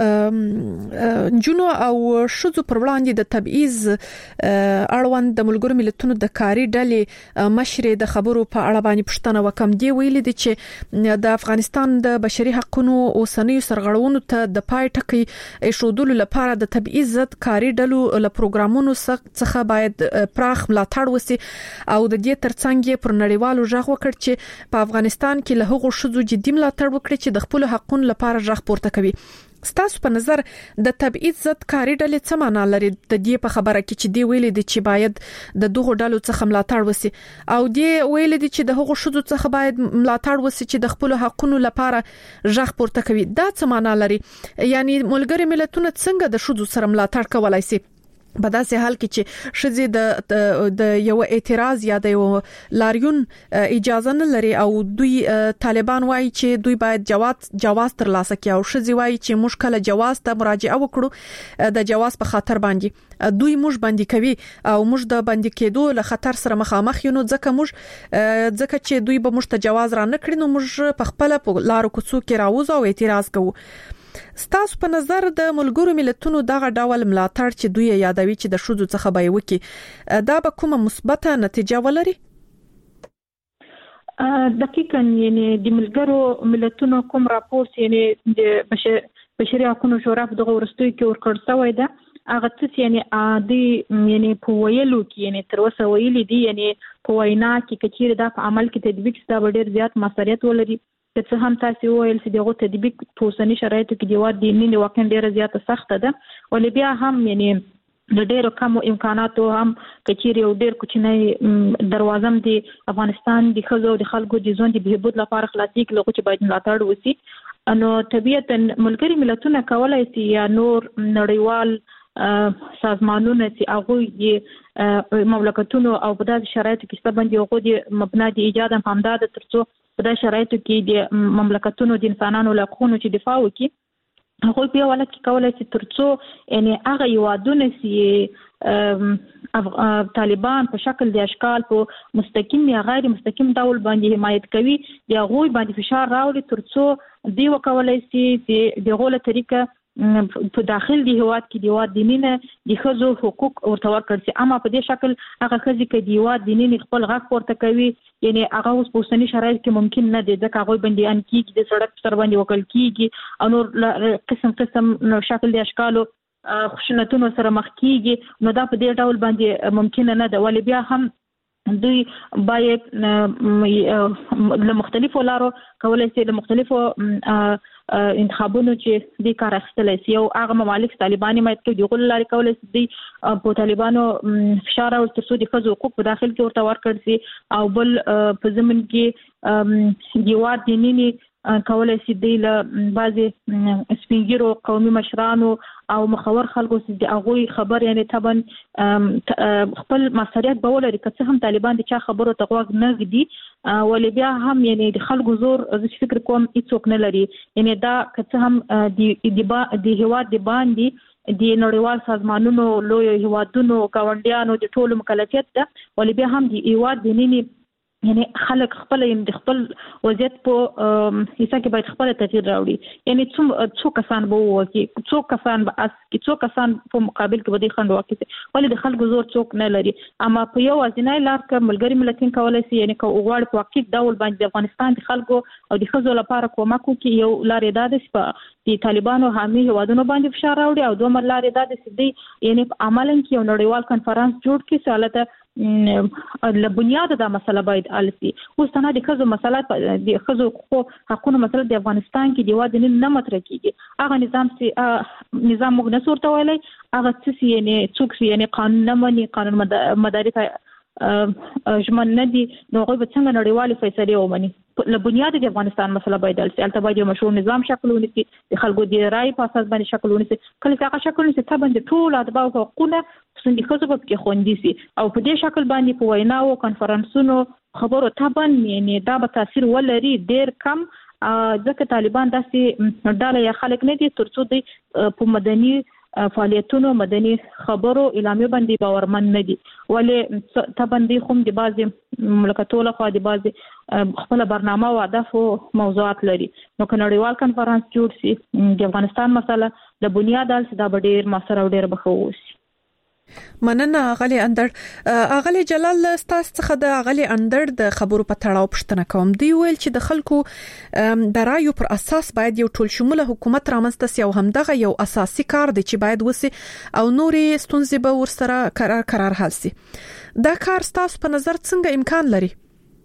د جنو او شذو پر وړاندې د تبعیض اړوند د ملګرو ملتونو د کاری ډلې مشر د خبرو په اړه باندې پښتنه وکم دی ویل دي چې د افغانستان د بشري حقوقو اوسنۍ سرغړونو ته د پای ټکی شودلو لپاره د تبعیض ضد کاری ډلو له پروګرامونو څخه باید پراخ ملاتړ وسی او د دې ترڅنګ پر نړیوالو ژغ وکړي چې په افغانستان کې له هغو شذو جدي ملاتړ وکړي چې د خپل حقوقو لپاره ژغ پورته کوي. ستاسو په نظر د تبعیض ضد کاری ډلې څه معنا لري د دې په خبره کې چې دی ویل دي چې باید د دغه ډلو څخه ملاتړ وسی او دی ویل دي چې د هغو شذو څخه باید ملاتړ وسی چې د خپل حقوقو لپاره ژغ پورته کوي دا څه معنا لري یعنی ملګری ملتونه څنګه د شذو سره ملاتړ کولای شي په داسې حال کې چې شذې د د یو اعتراض یا د یو لاریون اجازه نه لري او دوی طالبان وایي چې دوی باید جواز جواز ترلاسه کړي او شذې وایي چې مشکله جواز ته مراجعه وکړو د جواز په خاطر باندې دوی موږ باندې کوي او موږ د باندې کېدو له خطر سره مخامخ یو نو ځکه موږ ځکه چې دوی به موږ ته جواز را نه کړي نو موږ په خپل په لارو کوڅو کې راوځو او اعتراض کوو ستاسو په نظر د ملګرو ملتونو دغه ډول ملاتړ چې دوی یادوي چې د شذو څخه به وکي دا به کومه مثبته نتیجه ولري؟ دقیقاً یعنی د ملګرو ملتونو کوم راپور یعنی د بشري حقوقو شورا په دغه ورستوي کې ورکړ شوی ده هغه څه یعنی عادي یعنی په ویلو کې یعنی تر اوسه ویلي دي یعنی په وینا کې کچیر دا په عمل کې تطبیق ستا ډیر زیات مسؤلیت ولري چې هم تاسو ویل چې دغه تطبیق په اوسنی شرایطو کې دی وا دي نه واقعا ډیر زیات سخت ده ولې بیا هم یعنی د ډیرو کم امکاناتو هم کچیر یو ډیر کوچنی دروازه د افغانستان د خزو د خلکو د ژوند د بهبود لپاره خلاصي کې لغوه چې باید ملاتړ وسی انو طبيعتا ملګری ملتونه کولای شي یا نور نړیوال سازمانونه چې هغه د مملکتونو او په داسې شرایطو کې ستبند یو غوډي مبنا د ایجاد هم همداد ترڅو په داسې شرایطو کې د مملکتونو د انسانانو له حقوقو چې دفاع وکړي هغه په ولا کې کولای شي ترڅو یعنی هغه یوادونه چې طالبان په شکل د اشکال په مستقیم یا غیر مستقیم ډول باندې حمایت کوي د هغه باندې فشار راوړي ترڅو دی وکولای شي چې د غوله طریقه په داخل دی هواد کې دیواد دینینه د خزو حقوق ورته ورکړي اما په دې شکل هغه خزي کې دیواد دینینه خپل غږ ورته کوي یعنی هغه اوس په اوسنی شرایط کې ممکن نه دی ځکه هغه باندې ان کې د سړک پر باندې وکړ کیږي او نور قسم قسم شکل د اشکالو خشونتونو سره مخ کیږي نو دا په دې ډول باندې ممکن نه ده ولې بیا هم دوی باید له مختلفو لارو کولای شي له مختلفو انتخابونو چې د کار اخیستل شي او هغه ممالک طالباني مایت کې د غول لاري کولای شي په طالبانو فشار او ترڅو د خزو حقوق په داخل کې ورته ورکړ شي او بل په زمن کې دیوار دیني کولای شي د بعضي سپینګیرو قومي مشرانو او مخور خلکو چې د هغه خبر یعنی طبعا خپل مسؤلیت به ولري که هم طالبان د چا خبرو تقواق نه غدي ولې بیا هم یعنی د خلکو زور از فکر کوم هیڅوک نه لري یعنی دا که هم د د هواد د باندې د نړیوال سازمانونو لوی هوادونو گاونډیانو د ټولو مکلفیت ده ولې بیا هم د هواد د نینی یعنی خلک خپل د خپل وضعیت په حصہ کې باید خپل تغییر راوړي یعنی څو کسان به وکی څو کسان به اس کې څو کسان په مقابل کې ودی خند وکی ولې د خلکو زور څوک نه لري اما په یو ځینای لار کې ملګری ملتین کولای شي یعنی کو غواړي په واقع ډول باندې د افغانستان د خلکو او د خزو لپاره کومک کوي یو لارې داد چې د طالبانو حامي هوادونو باندې فشار راوړي او دوه لارې داد چې دی یعنی عملاً کې یو نړیوال کانفرنس جوړ کړي سالته له بنیاد دا مسله باید السی اوس نه د خزو مسله د خزو حقوقو مسله د افغانستان کې دی واده نه مطرح کیږي هغه نظام سي نظام موږ نه صورت ویلای هغه څه یعنی څوک یعنی قانون نه مني قانون مدارس ژمن نه دي نو هغه به څنګه نړیوال فیصله ومني له بنیاد د افغانستان مسله باید السی البته باید یو مشروع نظام شکل ونیسي د خلکو د رائے په اساس باندې شکل ونیسي کله چې هغه شکل ونیسي ته باندې ټول ادبا او حقوقونه څنګه خزو په کې خوندي سي او په دې شکل باندې په ویناو کانفرنسونو خبرو ته باندې یعنی دا به تاثیر ولري ډیر کم ځکه طالبان داسې ډاله یا خلک نه دي ترڅو د په مدني فعالیتونو مدني خبرو اعلامیه باندې باورمن نه دي ولې ته باندې کوم د بعضي مملکتونو لخوا د بعضي خپل برنامه او اهداف او موضوعات لري نو کنړیوال کانفرنس جوړ شي د افغانستان مسله د بنیاد ال دا ډیر مسره او ډیر بخووس مننه غلي اندر غلي جلال ستاسو څخه د غلي اندر د خبرو په تړاو پښتنه کوم دی ویل چې د خلکو د رایو پر اساس باید یو ټول شموله حکومت رامنځته سي او همدغه یو اساسي کار دی چې باید وسی او نورې ستونزې به ورسره قرار قرار حل سي دا کار ستاسو په نظر څنګه امکان لري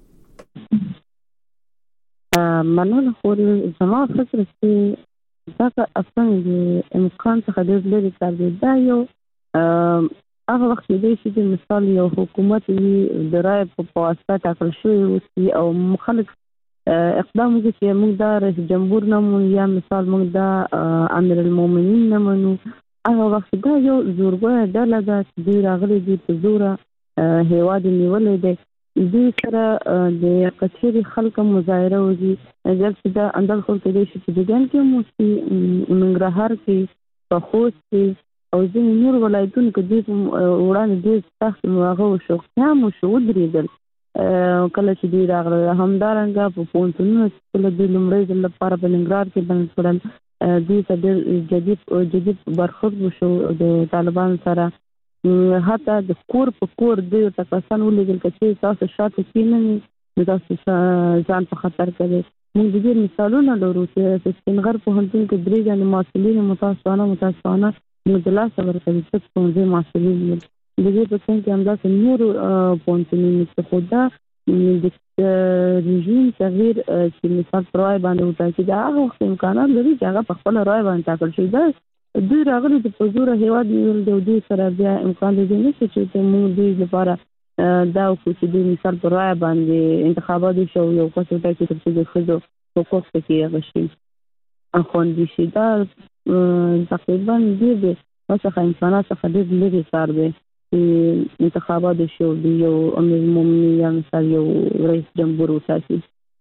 مننه خو زما فکر چې دا اصلا د امکان څخه د لري کار دی دا یو هغه وخت دی چې مثال یو حکومت د رای په واسطه ټاکل شوی وي او مخالف اقدام کوي چې موږ د رئیس جمهور نمو یا مثال موږ د امیر المؤمنین نمو هغه وخت دا یو زورګه ډله ده چې راغلي دي په زوره هیواد نیولې ده د سره د کچېری خلک مظاهره وږي چې دا اندل خلک دي چې د جن کې مو سي ننګرهار کې په خوست کې او ځینې نور ولایتونو کې د وړاندې ډېر سخت هغه وشو قیام وشو ودرېدل کله چې دوی راغله همدارنګه په پوهنتونونو کې کله د لومړي ځل لپاره په ننګرهار کې بند کړل دوی ته جدي جدي برخورد وشو د طالبان سره. حتی د کور په کور دوی ته کسان ولیدل چې تاسو شاته کینئ نو تاسو ځان په خطر کې. موږ د دې مثالونه لرو چې په سپینغر پوهنتون کې درې ځله مسؤلین متاسفانه متاسفانه مدلا صبر کوي چې څنګه مسؤلین دي. د دې په څنګه هم دا نور پوهنتونونه چې خدا د رژیم تغییر چې مثال پرای باندې وتا چې دا هغه امکانات لري چې هغه په خپل رای باندې ټاکل شي. دا دوی راغلي د پزوره هیواد نیول د دوی سره بیا امکان لري نشي چې موږ دوی لپاره دا خو چې د مثال پر رای باندې انتخابات شو یو څه ته چې د خزو حقوق کې غشي اخوندي شي. دا تقریبا د وسخه امکانات څخه د لري کار دی چې انتخابات شو د یو امیر مومنی یا مثال یو رئیس جمهور وټاکي.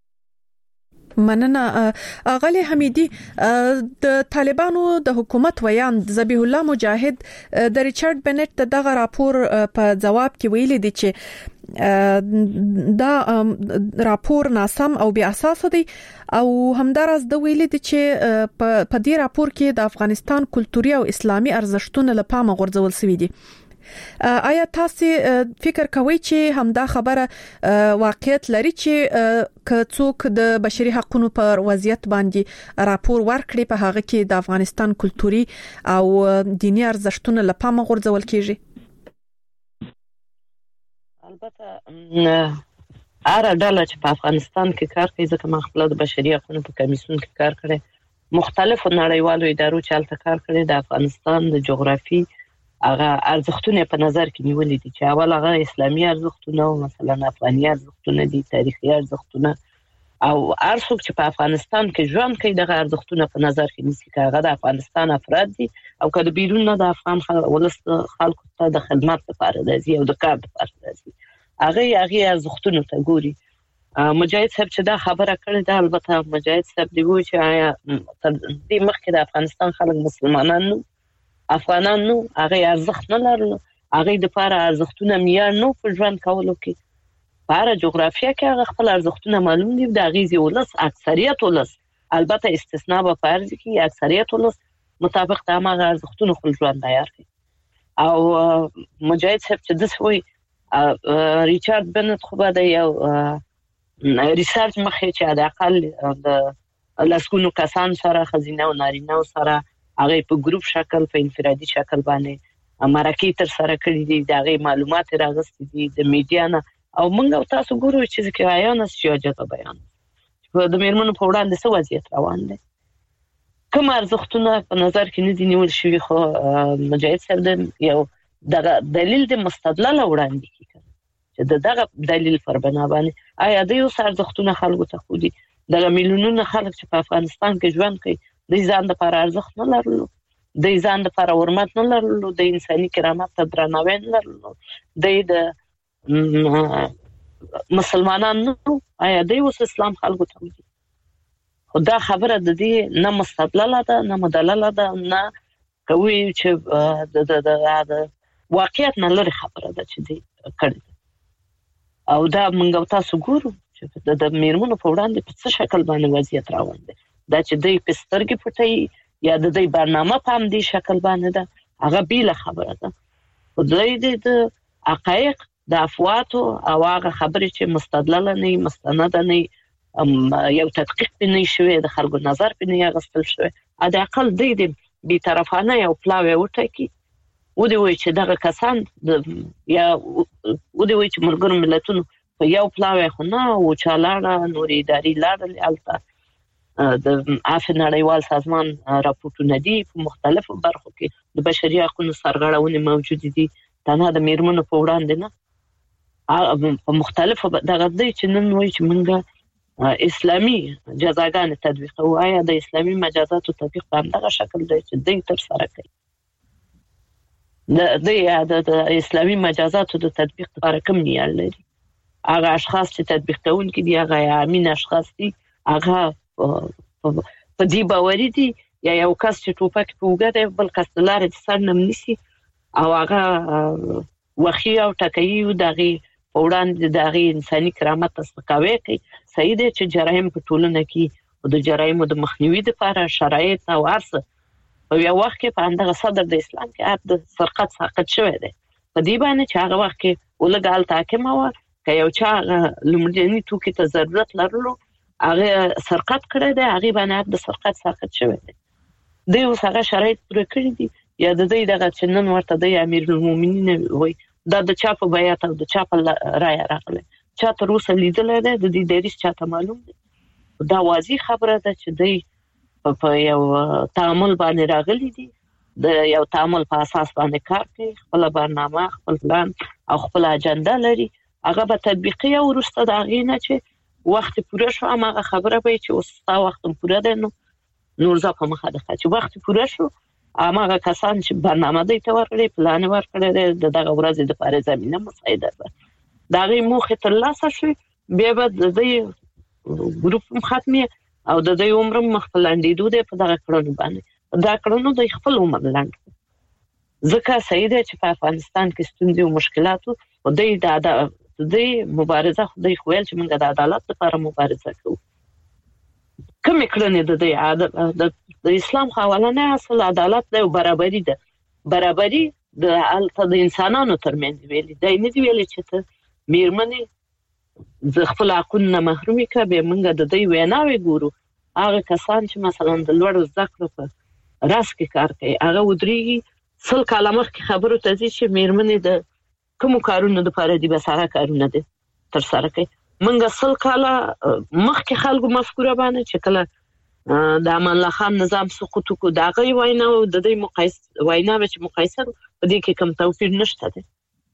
مننه اغلی حمیدی. د طالبانو د حکومت ویان ذبیح الله مجاهد د ریچارډ بنټ دغه راپور په جواب کې ویلي دی چې دا راپور ناسم او بی اساس دی او همدارس د ویلي دی چې په دې راپور کې د افغانستان کلتوري او اسلامي ارزښتونه له پامه غورځول شوي دي. آیا تاسو فکر کوئ چې همدا خبره واقعیت لري چې که څوک د بشري حقوقو پر وضعیت باندې راپور ورکړي په هغه کې د افغانستان کلتوري او دینی ارزښتونه له پامه غورځول کیږي؟ البته اره ډله چې په افغانستان کې کار کوي، ځکه ما خپل د بشري حقوقو په کمیسیون کې کار کړی، مختلفو نړیوالو ادارو چې هلته کار کړی، د افغانستان د جغرافي هغه ارزښتونه په نظر کې نیولې دي چې اول هغه اسلامي ارزښتونه او مثلا افغاني ارزښتونه دي، تاریخي ارزښتونه، او هر څوک چې په افغانستان کې ژوند کوي دغه ارزښتونه په نظر کې نیسي، که هغه د افغانستان افراد دي او که د بیرون نه د افغان ولس خلکو ته د خدمت لپاره راځي او د کار لپاره راځي، هغه هغه ارزښتونو ته ګوري. مجاهد صاحب چې دا خبره کړې ده، البته مجاهد صاحب دی وایي چې آیا تر دې مخکې د افغانستان خلک مسلمانان نو افغانان نو هغه ارزښت نه لرلو، هغه د لپاره ارزښتونه معیار نو په ژوند کولو کې. په هر جغرافیه کې هغه خپل ارزښتونه معلوم دي، د هغې ولس اکثریت ولس، البته استثناء به په عرض کې اکثریت ولس مطابق د هماغه ارزښتونو خپل ژوند تیار کړي. او مجاهد صاحب چې داسې وایي ریچارډ بنټ خو به د یو ریسرچ مخې چې د اقل د لسګونو کسان سره ښځینه او نارینه سره هغه په ګروپ شکل په انفرادي شکل باندې مرکې تر سره کړې دي، د هغه معلومات راغستې دي د میډیا نه، او موږ او تاسو ګورو چې ځکه چې جګه بیان د میرمنو په وړاندې څه وضعیت روان دی، کوم ارزښتونه په نظر کې نه دي نیول شوي. خو مجاهد صاحب د یو دغه دلیل د مستدلل وړاندې کوي چې د دغه دلیل پر بنا باندې آیا د یو ارزښتونه خلکو ته خو دي، دغه میلیونونه خلک چې په افغانستان کې ژوند کوي د ځان لپاره ارزښت نه لرلو، د ځان لپاره حرمت نه لرلو، د انساني کرامت ته درناوی نه لرلو، د مسلمانان نو آیا د اوس اسلام خلکو ته دي. خو دا خبره د دې نه مستدلله ده نه مدلله ده، نه کوي چې د د د واقعیت نه لري خبره ده چې دی کړی. او دا موږ تاسو ګورو چې د میرمنو په وړاندې په څه شکل باندې وضعیت روان دی، دا چې دوی په سترګې پټوي یا د دوی برنامه په همدې شکل باندې ده، هغه بیله خبره ده. خو دوی د حقایق د افواتو او هغه خبرې چې مستدلله نه وي، مستنده نه وي، یو تدقیق پې نه وي شوی، د خلکو نظر پې نه وي اخیستل شوی، حد اقل دوی د بېطرفانه یو پلاوی وټاکي، ودې وایي چې دغه کسان یا ودې وایي چې ملګرو ملتونو په یو پلاوی خو نه وچا لاړه، نورې ادارې لاړلې هلته، د عفو نړیوال سازمان راپورټونه دي، په مختلفو برخو کې د بشري حقوقو سرغړونې موجودې دي، تنها د میرمنو په وړاندې نه، په مختلفو دغه دی چې نن وایي چې موږ اسلامي جزاګانې تطبیقوو. آیا د اسلامي مجازاتو تطبیق په همدغه شکل دی چې دوی تر سره کوي؟ د دوی د اسلامي مجازاتو د تطبیق لپاره کوم معیار لري؟ هغه اشخاص چې تطبیق کوونکي دي هغه امین اشخاص دي، هغه په دې باوري دي یا یو کس چې ټوپک په اوږه دی بل کس د لارې د سر نه نیسي او هغه وخي او ټکوي او د هغې په وړاندې د هغې انساني کرامت ته سپکاوی کوي. صحیح دی چې جرایم په ټولنه کې د جرایمو د مخنیوي لپاره شرایط او ارزه په یو وخت کې په اندغه صدر د اسلام کې د سرقت ساقط شوی دی په دې باندې چې هغه وخت کې ولګال تحکیم و که یو چا لمړني توکي ته ضرورت لرلو هغه سرقت کړی دی هغه باندې د سرقت ساقط شوی دی دوی اوس هغه شرایط پوره کړی دي یا د دې دغه چنن ورته د امیر المؤمنین وای دا د چا په بیات او د چا په رائے راغلی چا تر اوسه لیدل دی د دې دریس چاته معلوم دی دا واضح خبره ده چې دوی په یو تعامل باندې راغلي دي د یو تعامل په اساس باندې کار کوي خپل برنامه خپل پلان او خپل اجنډا لري هغه به تطبیقي او ورسته دا غینه چې وخت پوره شو هغه خبره به چې اوس تا وخت پوره ده نو نور ځا په مخه ده چې وخت پوره شو هغه کسان چې برنامه دی ته ورکړي پلان ورکړي د دغه ورځې د پاره زمينه مساعده ده دا غي موخه تر لاسه شي بیا به د دې ګروپ ختمي او د دې عمر مخلاندې دوی په دغه کړنو باندې دا کړنو د خپل عمر لاند ځکه سیده چې په افغانستان کې ستونزې او مشکلات او د دې مبارزه خدای خویل چې موږ د عدالت لپاره مبارزه کوو کوم کړنې د دې عادت د اسلام حواله اصل عدالت دی او برابرۍ ده برابرۍ د الته د انسانانو ترمنځ ویلي دی نه دی ویلي چې ته میرمنې د خپل حقونو محرومي کا به موږ د دې ویناوي ګورو هغه کسان چې مثلا د لوړ زده کړو په راس کې کار کوي هغه ودرېږي سل کاله مخکې خبرو ته ځي چې میرمنې د کوم کارونو د لپاره دي بس هغه کارونه دي تر سره کوي موږ سل کاله مخکې خلکو مفکوره باندې چې کله د امان الله خان نظام سقوط کو دا غي وینا او د دې مقایسه وینا به چې مقایسه په دې کې کم توپیر نشته دي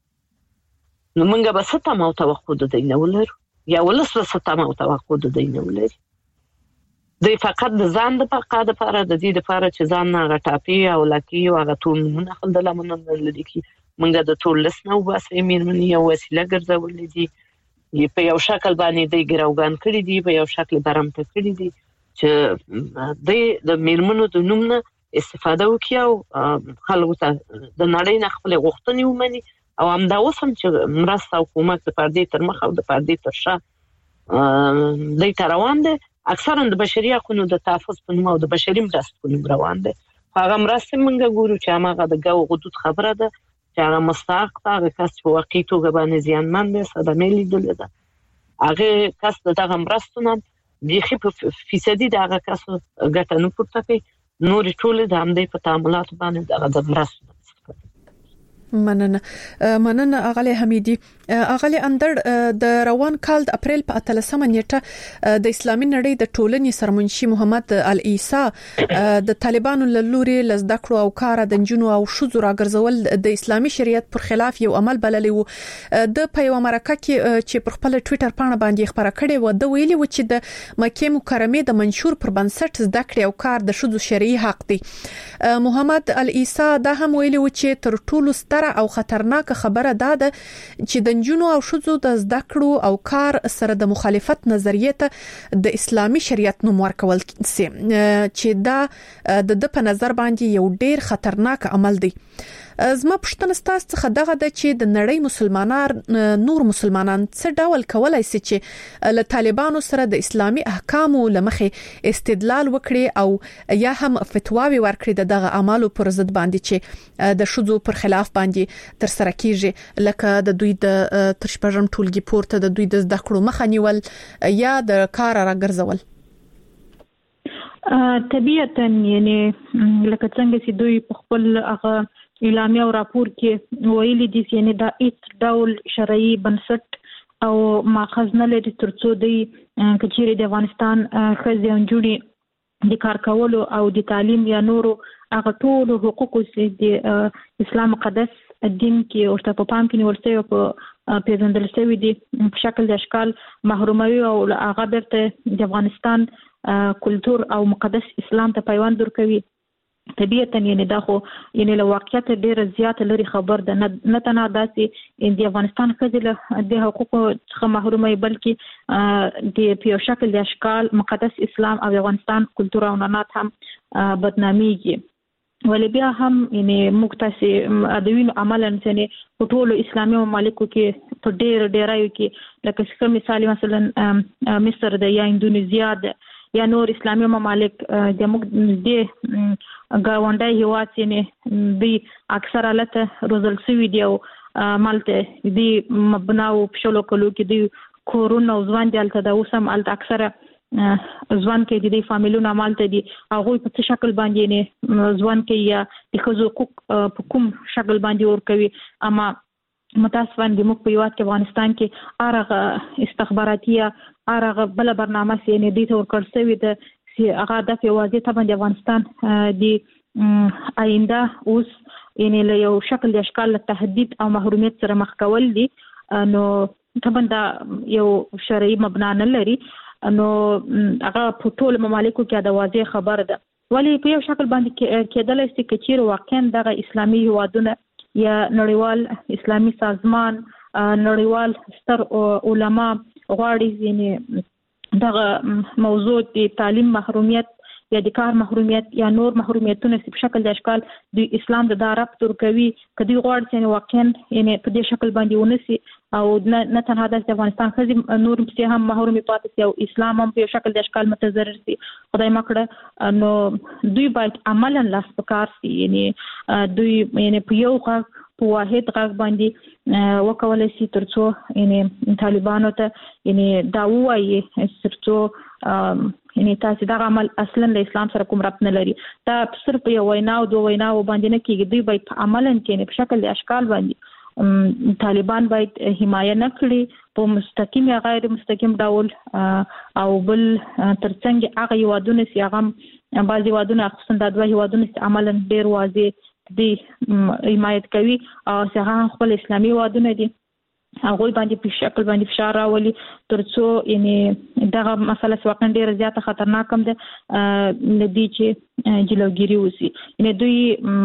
نو موږ به ستاسو او توقع د دې نه ولرو یا ولسمه ستاسو او توقع د دې نه ولرو دوی فقط د ځان د بقا لپاره د دې لپاره چې ځان نه غټاپي او لکې او غټون نه خل د لمنه لدی کی موږ د ټول لسنه او باسي میرمنې یو وسیله ګرځولې دي په یو شکل باندې د ګراوګان کړی دي په یو شکل برمته کړی دي چې د میرمنو د نوم نه استفاده وکړي او خلکو ته د نړۍ نه خپل غوښتنې ومني او همدا اوس هم چې مرسته حکومت د پردې تر مخ او د پردې تر شا د روان دي اکثرا د بشري حقوقو د تحفظ په نوم او د بشري مرستو په نوم روان دي هغه مرسته موږ ګورو چې هغه د ګاو غدود خبره ده چې هغه مستحق هغه کس چې واقعي توګه باندې زیانمن دي صدمه لیدل ده هغه کس دغه مرستو نه بيخي په فیصدي دغه کس ګټه نه پورته کوي نور ټول د همدې په تعاملات باندې دغه د مرستو مننه مننه اغلی حمیدی اغلی اندر د روان کال د اپریل په اتلسمه نیټه د اسلامي نړۍ د ټولنې سرمنشي محمد العیسی د طالبانو له لوري لزده کړو او کار د جنونو او شذو راګرځول د اسلامي شریعت پر خلاف یو عمل بللی وو د په یو مرکه کې چې پر خپل ټوئیټر پاڼه باندې خبره کړې و د ویلي و چې د مکه مکرمه د منشور پر بنسټ زده کړې او کار د شذو شرعي حق دی محمد العیسی دا هم ویلي و چې تر ټولو او خطرناک خبره ده چې د جنونو او شذو د زده کړو او کار سره د مخالفت نظریه ته د اسلامي شریعت نوم ورکول سي چې دا د په نظر باندې یو ډیر خطرناک عمل دی زما پښتنه ستاسو څخه دغه د چې د نړۍ مسلمانان نور مسلمانان څه ډول کولای شي چې له طالبانو سره د اسلامي احکامو لمخې استدلال وکړي او یا هم فتواوی ورکړي دغه اعمالو پر ضد باندې چې د شذو پر خلاف باندې تر سره کیږي لکه د دوی د ترشپژم ټولګي پورته د دوی د زده کړو مخه نیول یا د کار راګرځول طبيعتا یعنی لکه څنګه چې دوی په خپل هغه اعلامیه او راپور کې ویلي دي چې دا هیڅ ډول شرعي بنسټ او ماخذ نه لري ترڅو د کچېری د افغانستان خځې جوړي د کار کولو او د تعلیم یا نورو هغه ټول حقوق چې د اسلام مقدس دین کې ورته په پام کې نیول شوی په پیژندل شوی دي په شکل د اشکال محروموي او هغه برته د افغانستان کلچر او مقدس اسلام ته پیوند ورکوي طبيعتا یعنی دا خو یعنی له واقعیت ډیر زیات لري خبر ده نه تنه داسې د افغانستان خځې د حقوقو څخه محرومه بلکې د پیو شکل د اشکال مقدس اسلام او افغانستان کلچر او ننات هم بدناميږي ولې بیا هم یعنی مختصي ادوین عملاً یعنی په ټولو اسلامي مملکتو کې په ډیر ډیرایو کې لکه څنګه مثال مثلا مصر د یا اندونیزیا د یا نور اسلامي ممالک د موږ د غونډه هیواد یې د اکثر حالت روزل سوي دی او مالته د مبناو په شلو کلو کې د کورونا ځوان د الته د اوسم الته اکثر ځوان کې د فامیلونو مالته دي هغه په څه شکل باندې نه ځوان کې یا د خزو حقوق په کوم شکل باندې ورکوي. اما متاسفانه د موږ په یوات کې افغانستان کې ارغه استخباراتي ارغه بل برنامه سي نه دي تور کړسوي د سي هغه د فوازي ته باندې افغانستان د آینده اوس یعنی له یو شکل د اشکال تهدید او محرومیت سره مخ کول دي. نو طبعا دا یو شرعي مبنا نه لري، نو هغه په ټول ممالکو کې د واضح خبر ده. ولی په یو شکل باندې کېدل چې کچیر واقعا د اسلامي هوادونه یا نړیوال اسلامي سازمان نړیوال ستر علما غواړي یعنی دغه موضوع د تعلیم محرومیت یا د کار محرومیت یا نور محرومیتونه په شکل د اشکال د اسلام د دارب تر کوي کدي غواړي چې واقعا یعنی په دې شکل باندې ونسي او نه تنها د افغانستان خزي نور په هم محرومي پاتې او اسلام هم په شکل د اشکال متضرر سي. خدای مکړه نو دوی باید عملاً لاس پکار سي، یعنی دوی یعنی په یو غږ په واحد غږ باندې وکولای شي ترڅو یعنی طالبانو ته یعنی دا وایي ترڅو یعنی تاسو دا عمل اصلا د اسلام سره کوم ربط نه لري. دا صرف یو وینا او دوه وینا و باندې نه کیږي، دوی باید عملاً کې په شکل د اشکال باندې طالبان باید حمایه نه کړي په مستقیم یا غیر مستقیم ډول او بل ترڅنګ هغه یوادونه سي هغه بعضي یوادونه خصوصا د دوه یوادونه عملاً ډیر واضح دي حمایت کوي او څنګه خپل اسلامي یوادونه دي هغه باندې په شکل باندې فشار راولي ترڅو یعنی دغه مسله واقعا ډیره زیاته خطرناک هم ده ندی چې جلوګيري وسی. یعنی دوی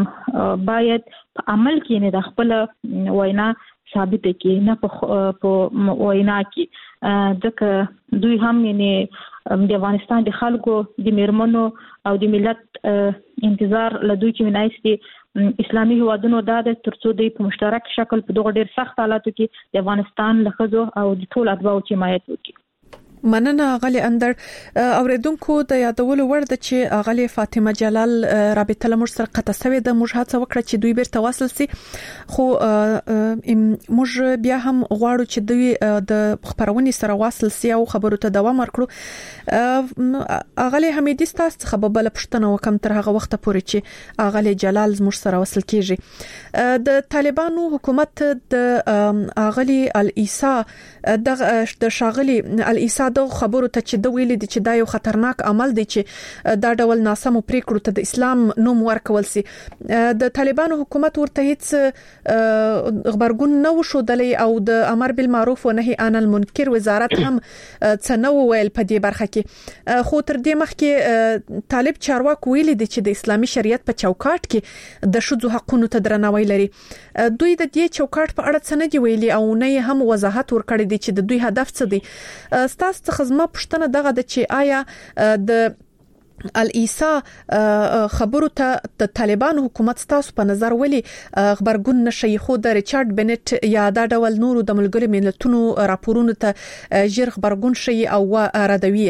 باید په عمل کې نه د خپل وینا ثابت کړي نه په وینا کې ځکه دوی هم یعنی د افغانستان د خلکو د میرمنو او د ملت انتظار له دوی چې ونایستي اسلامي هوادونو دا د ترڅو د په مشترک شکل په دغه ډیر سخت حالاتو کې د افغانستان له خزو او د ټول اتباعو چې حمایت وکړي. مننه غلي اندر اوریدونکو د یادولو ور د چې غلي فاطمه جلال رابطه لمر سره قطع سوي د مجهات وکړه چې دوی بیرته واصل سي، خو موږ بیا هم غواړو چې دوی د خبرونې سره واصل سي او خبرو ته دوام ورکړو. غلي حمیدي ستاسو څخه به بل پښتنه وکم تر هغه وخت پورې چې غلي جلال زموږ سره وصل کیږي. د طالبانو حکومت د غلي العیسا د شاغلي العیسا د خبرو ته چې د ویلې د چې دا یو خطرناک عمل دی چې دا ډول ناسم پریکړو ته د اسلام نوم ورکول سي. د طالبانو حکومت ورته هیڅ خبرګون نه وشودلې او د امر بالمعروف و نهي عن المنکر وزارت هم څنو ویل په دې برخه کې. خو تر دې مخکې طالب چارواکي ویلي دي چې د اسلامي شریعت په چوکاټ کې د شذو حقونو ته درناوی لري. دوی د دې چوکاټ په اړه څه نه دی ویلي او نه هم وضاحت ورکړي دي چې د دوی هدف څه دی. ستاسو څخه زما پښتنه دغه د چې آیا د العیسا خبرو ته د طالبان حکومت ستاسو په نظر ولي خبرګون نشي؟ خو د ریچارډ بنټ یا د ډول نورو د ملګرو ملتونو راپورونو ته ژر خبرګون شي او ردوي.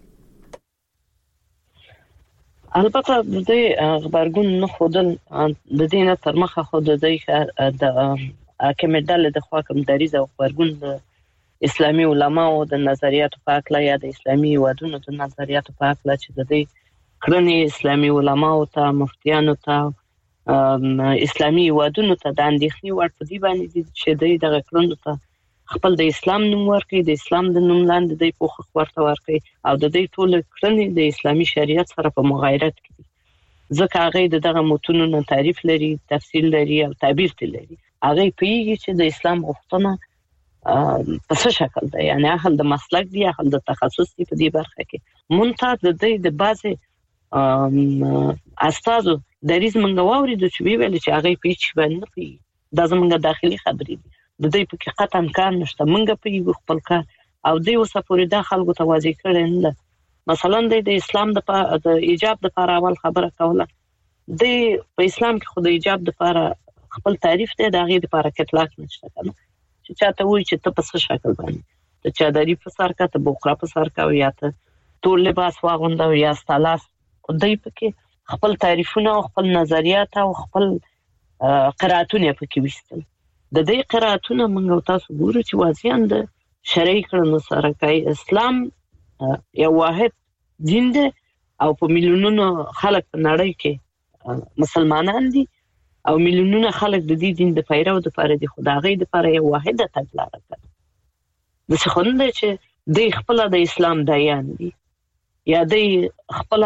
البته د دې خبرګون نه خودل د دې نه تر مخه خود د دې د اکمدل د خوا کوم دریزه او خبرګون د اسلامي علماو د نظریاتو په اړه یا د اسلامي ودونو د نظریاتو په اړه چې د دې کړنې اسلامي علماو ته مفتیانو ته اسلامي ودونو ته د اندېښنې وړ په دی باندې چې د دغه کړنو ته خپل د اسلام نوم ورکړي، د اسلام د نوم لاندې د پوښښ ورته ورکړي او د دې ټول کړنې د اسلامي شریعت سره په مغایرت کې ځکه هغه دغه متونو تعریف لري، تفصیل لري او تعبیر لري. هغه پیږي چې د اسلام غوښتنه په څه شکل ده، یعنی اهل د مسلک دی، اهل د تخصص دی په دې برخه کې. مونږ د دې د بازه استادو دریز منګه واوري د چې ویل چې هغه پیچ باندې پی د زمونږ داخلي خبرې دي د دې په حقیقت امکان نشته. مونږ په خپل کار او دې وسپوري د خلکو توازی کړي نه. مثلا د اسلام د د ایجاب د لپاره اول خبره کوله د په اسلام کې خو د ایجاب د لپاره خپل تعریف ته د غیر لپاره کتلاک نشته کنه چې چاته وایي چې ته په څه شکل باندې ته چادري په سر کا ته بوخرا په سر کا یا ته تور لباس واغونده یا ستالاس دوی پکې خپل تعریفونه او خپل نظریات او خپل قراتونه پکې وستل. د دې قراتونه موږ تاسو ګورو چې واضحاً د شرعي کړنو سره کوي. اسلام یو واحد دین دی او په میلیونونو خلک په نړۍ کې مسلمانان دي او میلیونونه خلک د دې دین د پیرو د لپاره دي. خدای د لپاره یو واحده تګلاره کوي. د څه خوند چې د خپل د اسلام دایان دي یا د خپل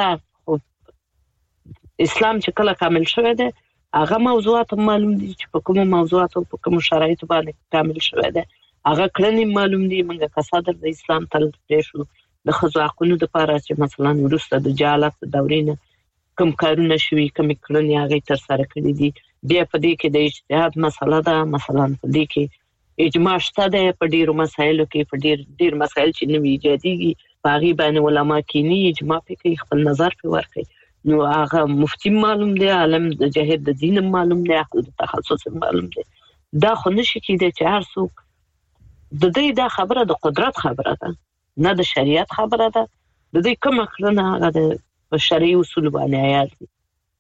اسلام چې کله کامل شوی دی هغه موضوعات معلوم دي چې په کومو موضوعاتو په کومو شرایطو باندې کامل شوی دی. هغه کړنې معلوم دي. موږ کسادر د اسلام تل پېښو د خزو حقونو د لپاره چې مثلا وروسته د جهالت دورې نه کوم کارونه شوي کوم کړنې هغه تر سره کړې دي. بیا په دې کې د اجتهاد مسله ده. مثلا په دې کې اجماع شته ده په ډیرو مسایلو کې. په ډیر ډیر مسایل چې نوې ایجاديږي په هغه باندې علما کینی اجماع کوي خپل نظر په ورکوي. نو هغه مفتی معلوم دی عالم د جهاد د دین معلوم دی خپل تخصص معلوم دی. دا خو نشي کېدای چې هر څوک د دې دا خبره د قدرت خبره ده نه د شریعت خبره ده. د دې کوم کړنه هغه د شرعي اصول باندې آیات دي.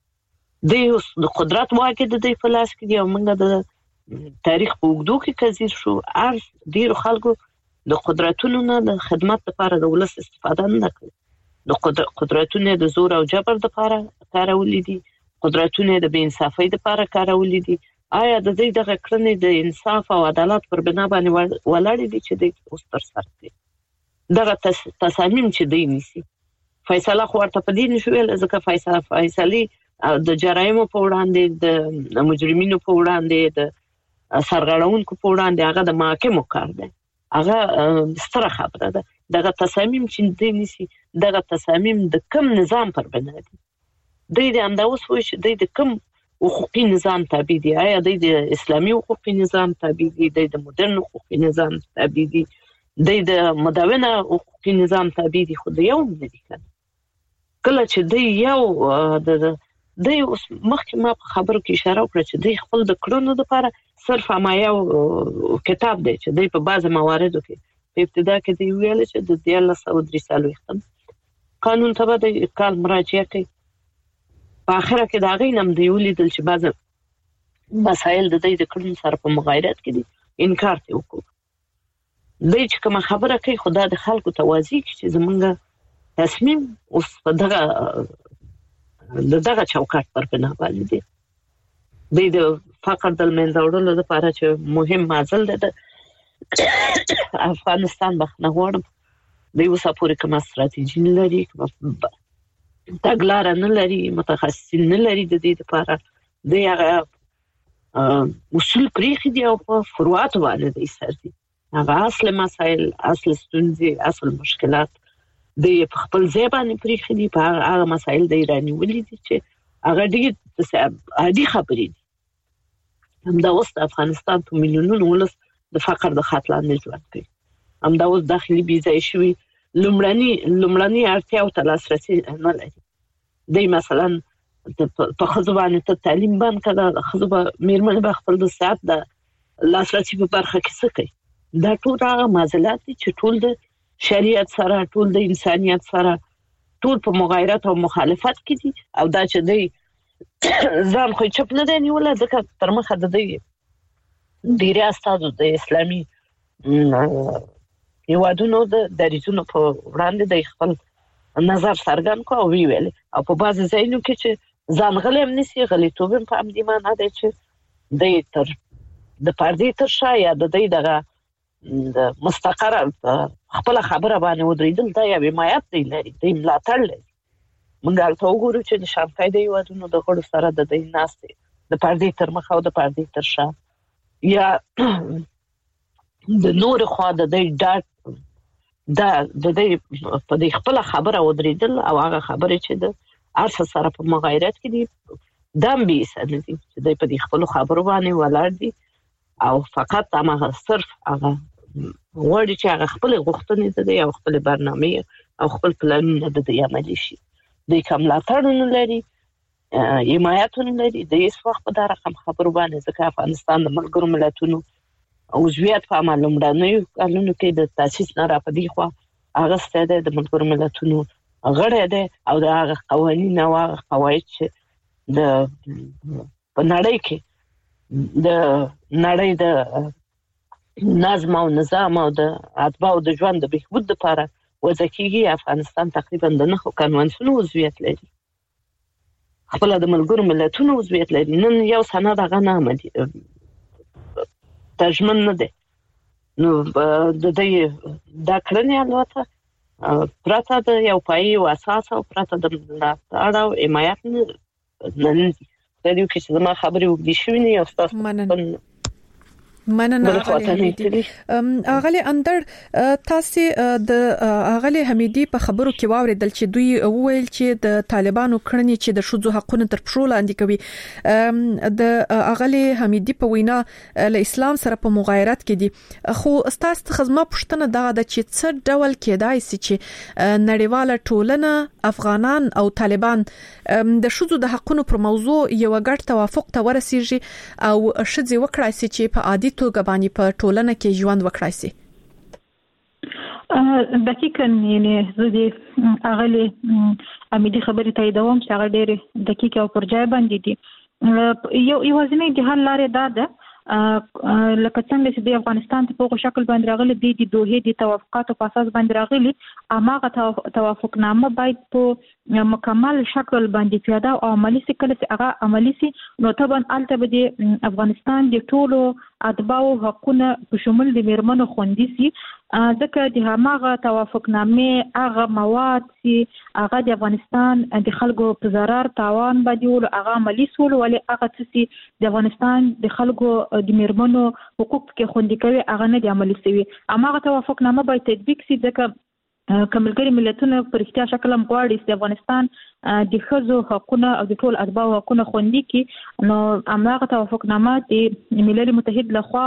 د قدرت واګه د دې په لاس کې دی او موږ د تاریخ په اوږدو کې کزیر شو. ار ډیرو خلکو د قدرتونو نه د خدمت لپاره د ولس استفاده نه کوي. د قدرتونو د زور او جبر لپاره کارولې دي. قدرتونو د بې انصافۍ لپاره کارولې دي. آیا د دې دغه کړنې د انصاف او عدالت پر بنا باندې ولاړ دي چې د اوس تر سره دي دغه تصامیم چې دی نیسي فیصله خو ورته په دې نشو ویل ځکه فیصله فیصله د جرایمو په وړاندې د مجرمینو په وړاندې د سرغړونکو په وړاندې هغه د محاکمو کار دی. هغه ستره خبره ده. دغه تصامیم چې دی نیسي دغه تصامیم د کوم نظام پر بنا دي. دوی د انداوس وایي چې دوی د کوم حقوقي نظام تابع دي. آیا دوی د اسلامي حقوقي نظام تابع دي؟ دوی د مدرن حقوقي نظام تابع دي؟ دوی د مدونه حقوقي نظام تابع دي؟ خو د یو نه دي کنه. کله چې دوی یو د دوی اوس مخکې ما په خبرو کې اشاره وکړه چې دوی خپل د کړنو لپاره صرف ما یو کتاب دی چې دوی په بعض مواردو کې په ابتدا کې دوی ویل چې د دیارلس سوه درې څلوېښتم قانون ته به د کال مراجعه کوي. په اخره کې د هغې نه هم دوی ولیدل چې بعض مسایل د دوی د کړنو سره په مغایرت کې دي. انکار ته وکړو. دوی چې کومه خبره کوي خو دا د خلکو توازی کې چې زمونږ تصمیم اوس په دغه د دغه چوکاټ پر بنا باندې دی. دوی د فقر د منځه وړلو لپاره چې مهم معضل ده د افغانستان بخښنه غواړم دوی اوسه پورې کومه ستراتیژي نه لري تګلاره نه لري متخصصین نه لري د دې لپاره. دوی هغه اصول پرېښي دي او په فروعاتو باندې دوی سر دي. هغه اصل مسائل اصل ستونزې اصل مشکلات د خپل ځای باندې پرېښي دي. په هغه مسائل د ایرانی ولې دي چې هغه ډېر عادي خبرې دي. همدا اوس د افغانستان په میلیونونو ولس د فقر د خط لاندې ژوند کوي. همدا اوس داخلي بېځایه شوي لومړني لومړني اړتیاو ته لاسرسي نه لري. دوی مثلا په ښځو باندې ته تعلیم بند کړه. د ښځو به مېرمنې به خپل د صحت د لاسرسي په برخه کې څه کوي؟ دا ټول هغه معضلات دي چې ټول د شریعت سره ټول د انسانیت سره ټول په مغایرت او مخالفت کې دي. او دا چې دوی ځان خو چپ نه دی نیولی ځکه تر مخه د دوی ډېری استازو د اسلامي هېوادونو د دریځونو په وړاندې د خپل نظر څرګند کړ او ویې ویل. او په بعضې ځایونو کې چې ځان غلی هم نیسي غلیتوب هم په همدې معنا دی چې دوی تر د پردې تر شا یا د دوی دغه د مستقره خپل خبره باندې ودرېدل دا یو حمایت دی لري دوی ملاتړ لري. موږ هلته وګورو چې د شانګهای د هېوادونو د غړو سره د دوی ناستې د پردې تر مخه او د پردې تر شا یا د نور خوا د دوی ډاډ دا د دوی په دې خپل خبره ودرېدل او هغه خبرې چې د هر څه سره په مغایرت کې دي دا هم بېسه نه دي چې دوی په دې خپلو خبرو باندې ولاړ دي او فقط هماغه صرف هغه غواړي چې هغه خپلې غوښتنې د دوی او خپلې برنامې او خپل پلانونه د دوی عملي شي. دوی که ملاتړ نه لري حمایت نه لري د هېڅ وخت په دا رقم خبرو باندې ځکه افغانستان د ملګرو ملتونو عضویت په عمل لومړنیو کلونو کې د تاسیس نه را په دې خوا هغه ستاسو د ملګرو ملتونو غړی دی او د هغه قوانین او هغه قواعد چې د په نړۍ کې د نړۍ د نظم او نظام او د اتباع د ژوند د بهبود لپاره وضع کیږي. افغانستان تقریبا د نهو کنوانسیونو عضویت لري، خپل د ملګرو ملتونو عضویت لري. نن یو سند هغه نه عملي تضمین نه دی، نو د دې دا کړنې البته پرته د یو پای او اساس او پرته د ملاتړ او حمایت نه نه د یو کس زما خبرې وګړي شوې نه او تاسو مننه اغلی اغلی اندر تاسو د اغلی حمیدی په خبرو کې واوریدل چې دوی وویل چې د طالبانو کړنې چې د شذو حقوقو تر پښو لاندې کوي. د اغلی حمیدی په وینا له اسلام سره په مغایرت کې دي، خو تاسو خدمت پښتنه دا د چې څه ډول کېدای شي چې نړیواله ټولنه افغانان او طالبان د شذو د حقوقو پر موضوع یو غټ توافق ته ورسیږي او شذ وکړای شي چې په عادي توګه باندې په ټولنه کې ژوند وکړای شي. دقیقاً یعنی زه دې اغلی امیدي خبرې تاییدوم چې هغه ډېر دقیق او پر ځای باندې دي. یو یوازینی د حل لارې دا ده لکه څنګه چې د افغانستان په کوم شکل باندې راغلي دي د دوه دي توافقاتو په اساس باندې راغلي، اماغه توافقنامه باید په مکمل شکل باندې پیاده او عملی سي. کله چې هغه عملی سي نو طبعا البته د افغانستان د ټولو اتباع حقوقونه په شمول د میرمنو خوندي سي، ځکه د هماغه توافقنامه هغه مواد چې هغه د افغانستان د خلکو په ضرر تاوان باندې ول هغه عملی سول ولې هغه چې د افغانستان د خلکو د میرمنو حقوق کې خوندي کوي هغه نه د عملی سوي. هماغه توافقنامه باید تطبیق سي ځکه کملګری ملتونه پر اختیار شکل هم غواړي چې افغانستان د ښځو حقوقونه او د ټول اتباع حقوقونه خوندي کړي. نو هماغه توافقنامه د ملل متحد لخوا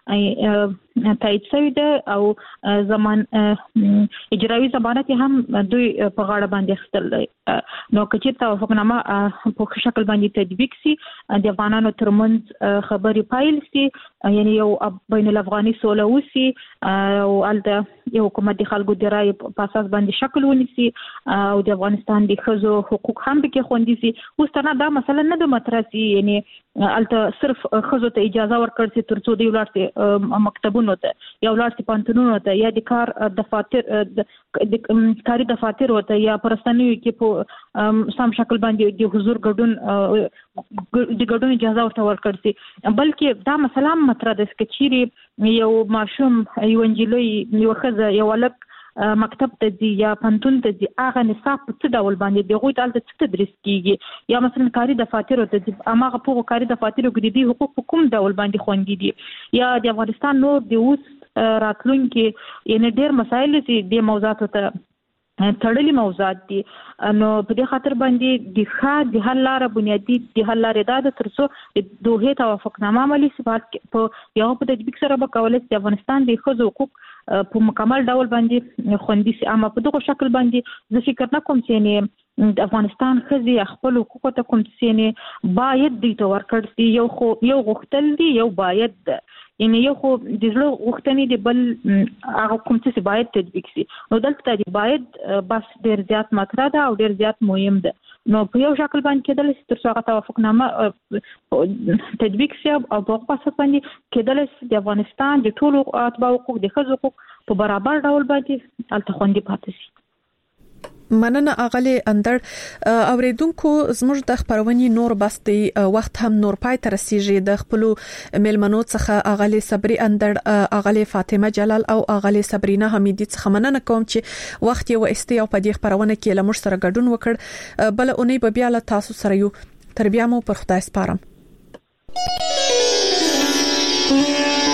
تایید شوی ده او زمان اجرایی ضمانت هم دوی په غاړه باندې اخیستل دي. نو که چې توافقنامه په شکل باندې تطبیق سي د افغانانو ترمنځ خبري پایل سي، یعنی یو بین الافغاني سوله وسی او الته یو حکومت د خلکو د رای په اساس باندې شکل ونیسي او د افغانستان د ښځو حقوق هم به کې خوندي سي. اوس تنه دا مسله نه د مترسي، یعنی الته صرف ښځو ته اجازه ورکړ چې ترڅو دی ولارته مکتبونو ته یا ولارته پانتونونو ته یا د کار دفاتر د کاري دفاتر وته یا پرستانیو کې په سم شکل باندې د حضور ګډون د ګډون اجازه ورته ورکړ سي. بلکې دا مسله مطرح ده چې چیرې یو ماشوم یو انجلۍ یو ښځه یو ولک مکتب ته ځي یا پانتون ته ځي هغه نصاب په څه ډول باندې د غوښتل د څه تدریس کیږي یا مثلا کاري دفاتر ته ځي هغه په کاري دفاتر کې د حقوق په کوم ډول باندې خوندي دي یا د افغانستان نور د اوس راتلونکي یعنی ډېر مسایل دي د موضوعاتو ته تړلي موضوعات دي. نو په دې خاطر باندې د ښه د حل لاره بنیادی د حل لاره دا د ترڅو د دوه توافقنامه عملي صفات په یو په تطبیق سره به کولای شي افغانستان د ښځو حقوق په مکمل ډول باندې خوندي سي. اما په دغه شکل باندې زه فکر نه کوم چې د افغانستان ښځې خپل حقوق ته کوم څه باید د تو ورکړ سي. یو خو یو غوښتل دي یو باید یعنی یو خو د زړه غوښتنې دی بل هغه کوم څه باید تطبیق سي. نو دلته دی باید بس ډیر زیات مطرح ده او ډیر زیات مهم ده. نو په یو شکل باندې کېدل چې تر څو هغه توافقنامه تطبیق شي او په اساس باندې کېدل چې د افغانستان د ټولو اتباع حقوق د ښځو حقوق په برابر ډول باندې الته خوندي پاتې شي. مننه اغلی اندر اوریدونکو زموږ د خبرونې نور بستي وخت هم نور پای تر رسیدي. د خپل ملمنو څخه اغلی صبري اندر اغلی فاطمه جلال او اغلی صبرینا حمیدی څخه مننه کوم چې وخت یو استي او په دې خبرونه کې لمر سره ګډون وکړ. بل اونۍ به بیا له تاسو سره یو تر بیا مو پر خدای سپارم.